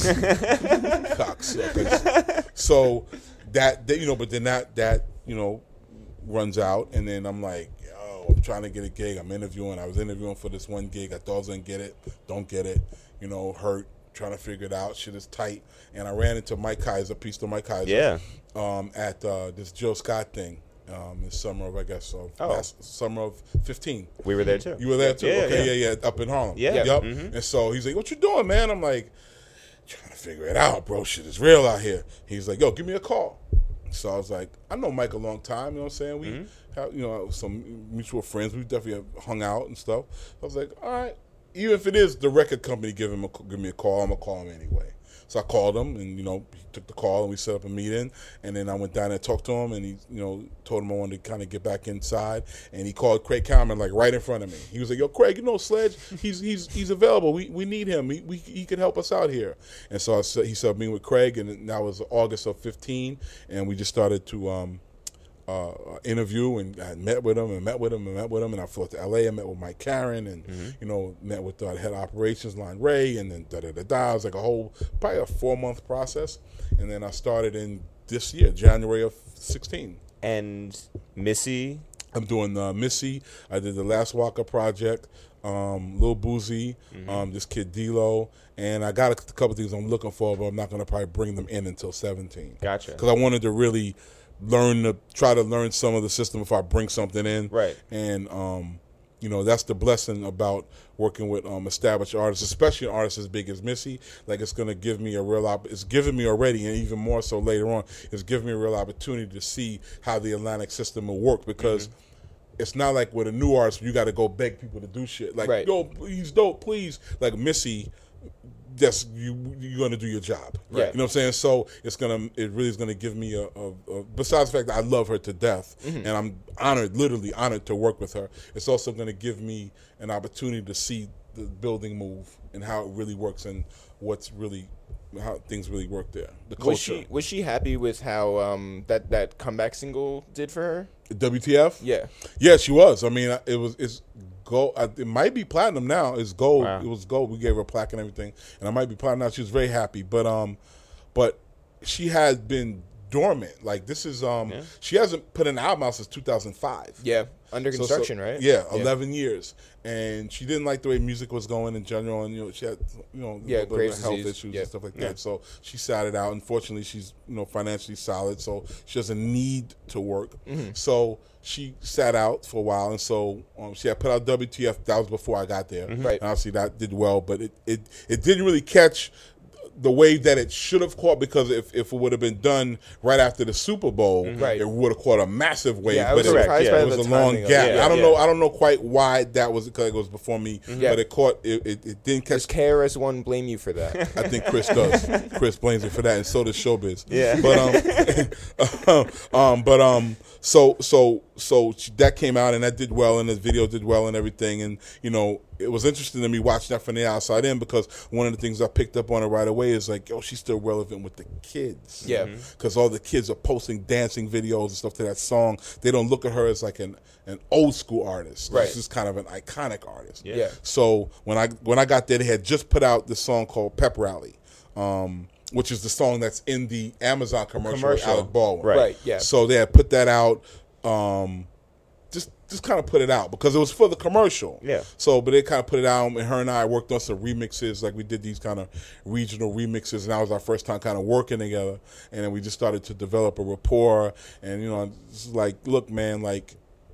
cocksuckers. So that, that you know, but then that that you know runs out, and then I'm like, yo, I'm trying to get a gig. I'm interviewing. I was interviewing for this one gig. I thought I was gonna get it. Don't get it. You know, hurt. Trying to figure it out. Shit is tight. And I ran into Mike Kaiser, peace to Mike Kaiser. Yeah. Um, at uh, this Jill Scott thing. Um, in summer of I guess so. Oh. Last summer of fifteen. We were there too. You were there too? Yeah, okay, yeah. yeah, yeah, up in Harlem. Yeah. Yep. Mhm. And so he's like, what you doing, man? I'm like, trying to figure it out, bro. Shit is real out here. He's like, yo, give me a call. So I was like, I know Mike a long time, you know what I'm saying? We have, you know, some mutual friends. We definitely have hung out and stuff. I was like, all right. Even if it is the record company give him a, give me a call, I'm going to call him anyway. So I called him, and, you know, he took the call, and we set up a meeting. And then I went down and talked to him, and he, you know, told him I wanted to kind of get back inside. And he called Craig Cameron, like, right in front of me. He was like, yo, Craig, you know Sledge, he's he's he's available. We we need him. He, we, he could help us out here. And so I said, he said, me with Craig, and that was August of fifteen. And we just started to um, uh, interview, and I met with him, and met with him, and met with him. And I flew to L A, and met with Mike Karen, and, Mm-hmm. you know, met with the head of operations, Lon Ray, and then da-da-da-da. It was like a whole, probably a four-month process. And then I started in this year, January of sixteen. And Missy. I'm doing uh, Missy. I did the Last Walker project, um, Lil Boozy, Mm-hmm. um, this kid D-Lo, and I got a couple things I'm looking for, but I'm not going to probably bring them in until seventeen. Gotcha. Because I wanted to really learn the try to learn some of the system before I bring something in. Right. And um, you know, that's the blessing about working with um, established artists, especially an artist as big as Missy. Like, it's going to give me a real op- it's given me already, and even more so later on, it's given me a real opportunity to see how the Atlantic system will work, because it's not like with a new artist you got to go beg people to do shit. Like, Right. yo, please don't, please. Like Missy, just you you're gonna do your job. Right. You know what I'm saying? So it's gonna it really is gonna give me a, a, a besides the fact that I love her to death, Mm-hmm. and I'm honored, literally honored to work with her. It's also gonna give me an opportunity to see the building move and how it really works and what's really how things really work there. The culture. Was she was she happy with how um, that that comeback single did for her? W T F? Yeah. Yeah, she was. I mean, it was it's gold. It might be platinum now. It's gold. Wow. It was gold. We gave her a plaque and everything, and I might be platinum now. She was very happy, but um, but she has been dormant. Like, this is um, Yeah. she hasn't put an album out since two thousand five. Yeah. Under So- construction, so- right? Yeah, Yeah. eleven years, and she didn't like the way music was going in general, and you know she had you know Yeah, a little bit Graves' of health disease. issues Yeah. and stuff like Yeah. that. So she sat it out. Unfortunately, she's you know financially solid, so she doesn't need to work. Mm-hmm. So she sat out for a while, and so um, she had put out W T F. That was before I got there. Right. And obviously that did well, but it it, it didn't really catch the wave that it should have caught, because if, if it would have been done right after the Super Bowl, Right. it would have caught a massive wave. Yeah, I but was it, surprised yeah. by it was the a long timing of gap. it. I don't Yeah. know. I don't know quite why that was, because it was before me. Yeah. But it caught. It, it, it didn't Does catch. K R S One blame you for that? I think Chris does. Chris blames it for that, and so does Showbiz. Yeah. But um, um, but um, so so so she, that came out, and that did well, and the video did well, and everything, and you know. It was interesting to me watching that from the outside in, because one of the things I picked up on it right away is like, yo, she's still relevant with the kids. Yeah. Because all the kids are posting dancing videos and stuff to that song. They don't look at her as like an, an old school artist. Right. She's kind of an iconic artist. Yeah. Yeah. So when I when I got there, they had just put out this song called Pep Rally, um, which is the song that's in the Amazon commercial, Commercial. with Alec Baldwin. Right. Right, yeah. So they had put that out. Um, just just kind of put it out because it was for the commercial. Yeah. So, but they kind of put it out, and her and I worked on some remixes. Like we did these kind of regional remixes, and that was our first time kind of working together. And then we just started to develop a rapport. And you know, it's like, look, man, like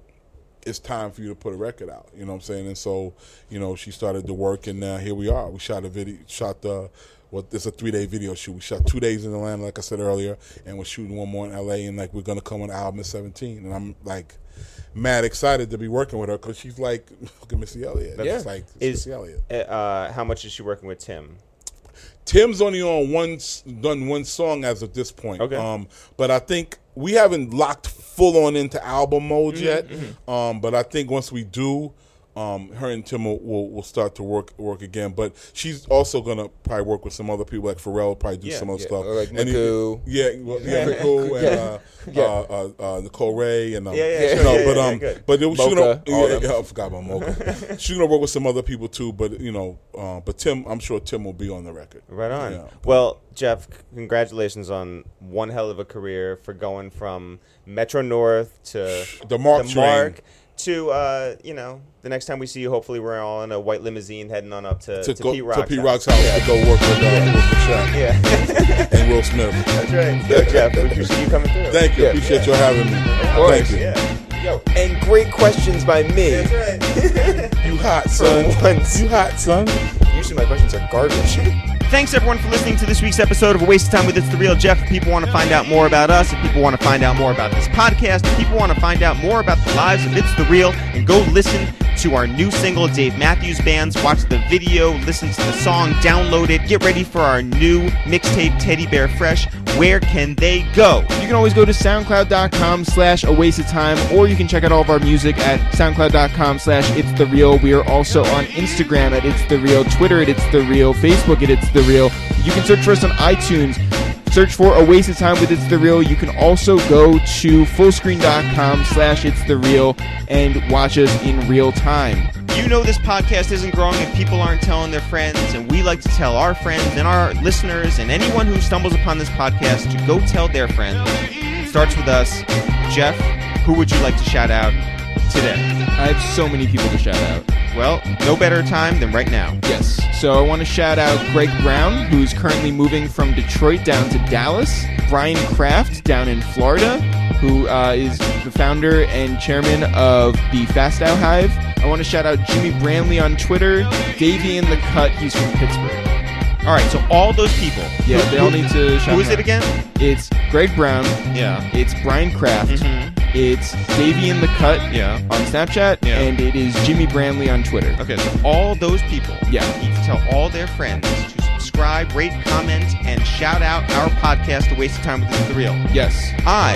it's time for you to put a record out. You know what I'm saying? And so, you know, she started to work, and now here we are. We shot a video, shot the. Well, it's a three-day video shoot. We shot two days in Atlanta, like I said earlier, and we're shooting one more in L A, and like we're gonna come on the album at seventeen. And I'm like mad excited to be working with her because she's like fucking Missy Elliott. Yeah. It's like it's Is Missy Elliott. uh, how much is she working with Tim? Tim's only on one, s- done one song as of this point. Okay. Um, but I think we haven't locked full on into album mode Mm-hmm, yet. Um, but I think once we do, um, her and Tim will, will, will start to work work again. But she's also gonna probably work with some other people, like Pharrell will probably do Yeah, some other yeah. stuff. Or like And he- Miku. yeah, well, yeah, Miku and uh, Yeah. uh, uh, uh, Nicole Ray and um, Yeah, yeah, Yeah. sure, no, yeah, but yeah, um, good. but it was, Mocha, she's gonna, all yeah, them. yeah, I forgot about Mocha. She's gonna work with some other people too, but you know, uh, but Tim, I'm sure Tim will be on the record. Right on. Yeah. Well, Jeff, c- congratulations on one hell of a career for going from Metro North to The Mark train. Mark to uh, you know, the next time we see you, hopefully we're all in a white limousine heading on up to, to, to go, Pete Rock's to Pete house. Rock's house to go work with, uh, with the Shaq Yeah, and Will Smith. that's right. Yo, Jeff, we appreciate you coming through. Thank you. Yeah. Appreciate you having me. course, Thank you. Yeah. Yo, and great questions by me. That's right. You hot, son. Once. You hot, son. Usually my questions are garbage. Thanks everyone for listening to this week's episode of A Waste of Time with It's the Real Jeff. If people want to find out more about us, if people want to find out more about this podcast, if people want to find out more about the lives of It's the Real, and go listen to our new single, Dave Matthews Band's, watch the video, listen to the song, download it, get ready for our new mixtape, Teddy Bear Fresh, where can they go? You can always go to soundcloud.com slash a waste of time, or you can check out all of our music at soundcloud.com slash it's the real. We are also on Instagram at it's the real, Twitter at it's the real, Facebook at it's the real. You can search for us on iTunes. Search for A Waste of Time with It's the Real. You can also go to fullscreen.com slash it's the real and watch us in real time. You know this podcast isn't growing if people aren't telling their friends, and we like to tell our friends and our listeners and anyone who stumbles upon this podcast to go tell their friends. It starts with us. Jeff, who would you like to shout out today? I have so many people to shout out. Well, no better time than right now. Yes. So I want to shout out Greg Brown, who's currently moving from Detroit down to Dallas. Brian Kraft down in Florida, who uh, is the founder and chairman of the Fast Out Hive. I want to shout out Jimmy Brantley on Twitter. Davey in the Cut, he's from Pittsburgh. All right, so all those people. Yeah, they all need to shout Who is them it out. again? It's Greg Brown. Yeah. It's Brian Kraft. Mhm. It's Davey in the Cut Yeah. on Snapchat. Yeah. And it is Jimmy Brantley on Twitter. Okay, so all those people Yeah. need to tell all their friends to subscribe, rate, comment, and shout out our podcast, A Waste of Time with It's the Real. Yes.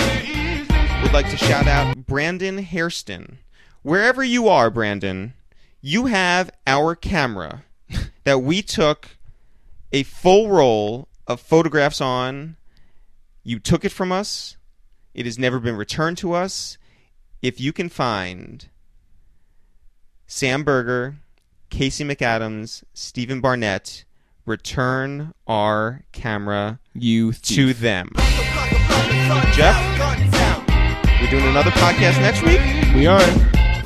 I would like to shout out Brandon Hairston. Wherever you are, Brandon, you have our camera that we took a full roll of photographs on. You took it from us. It has never been returned to us. If you can find Sam Berger, Casey McAdams, Stephen Barnett, return our camera You to them. Jeff, we're doing another podcast next week? We are.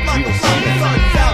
We will see you then.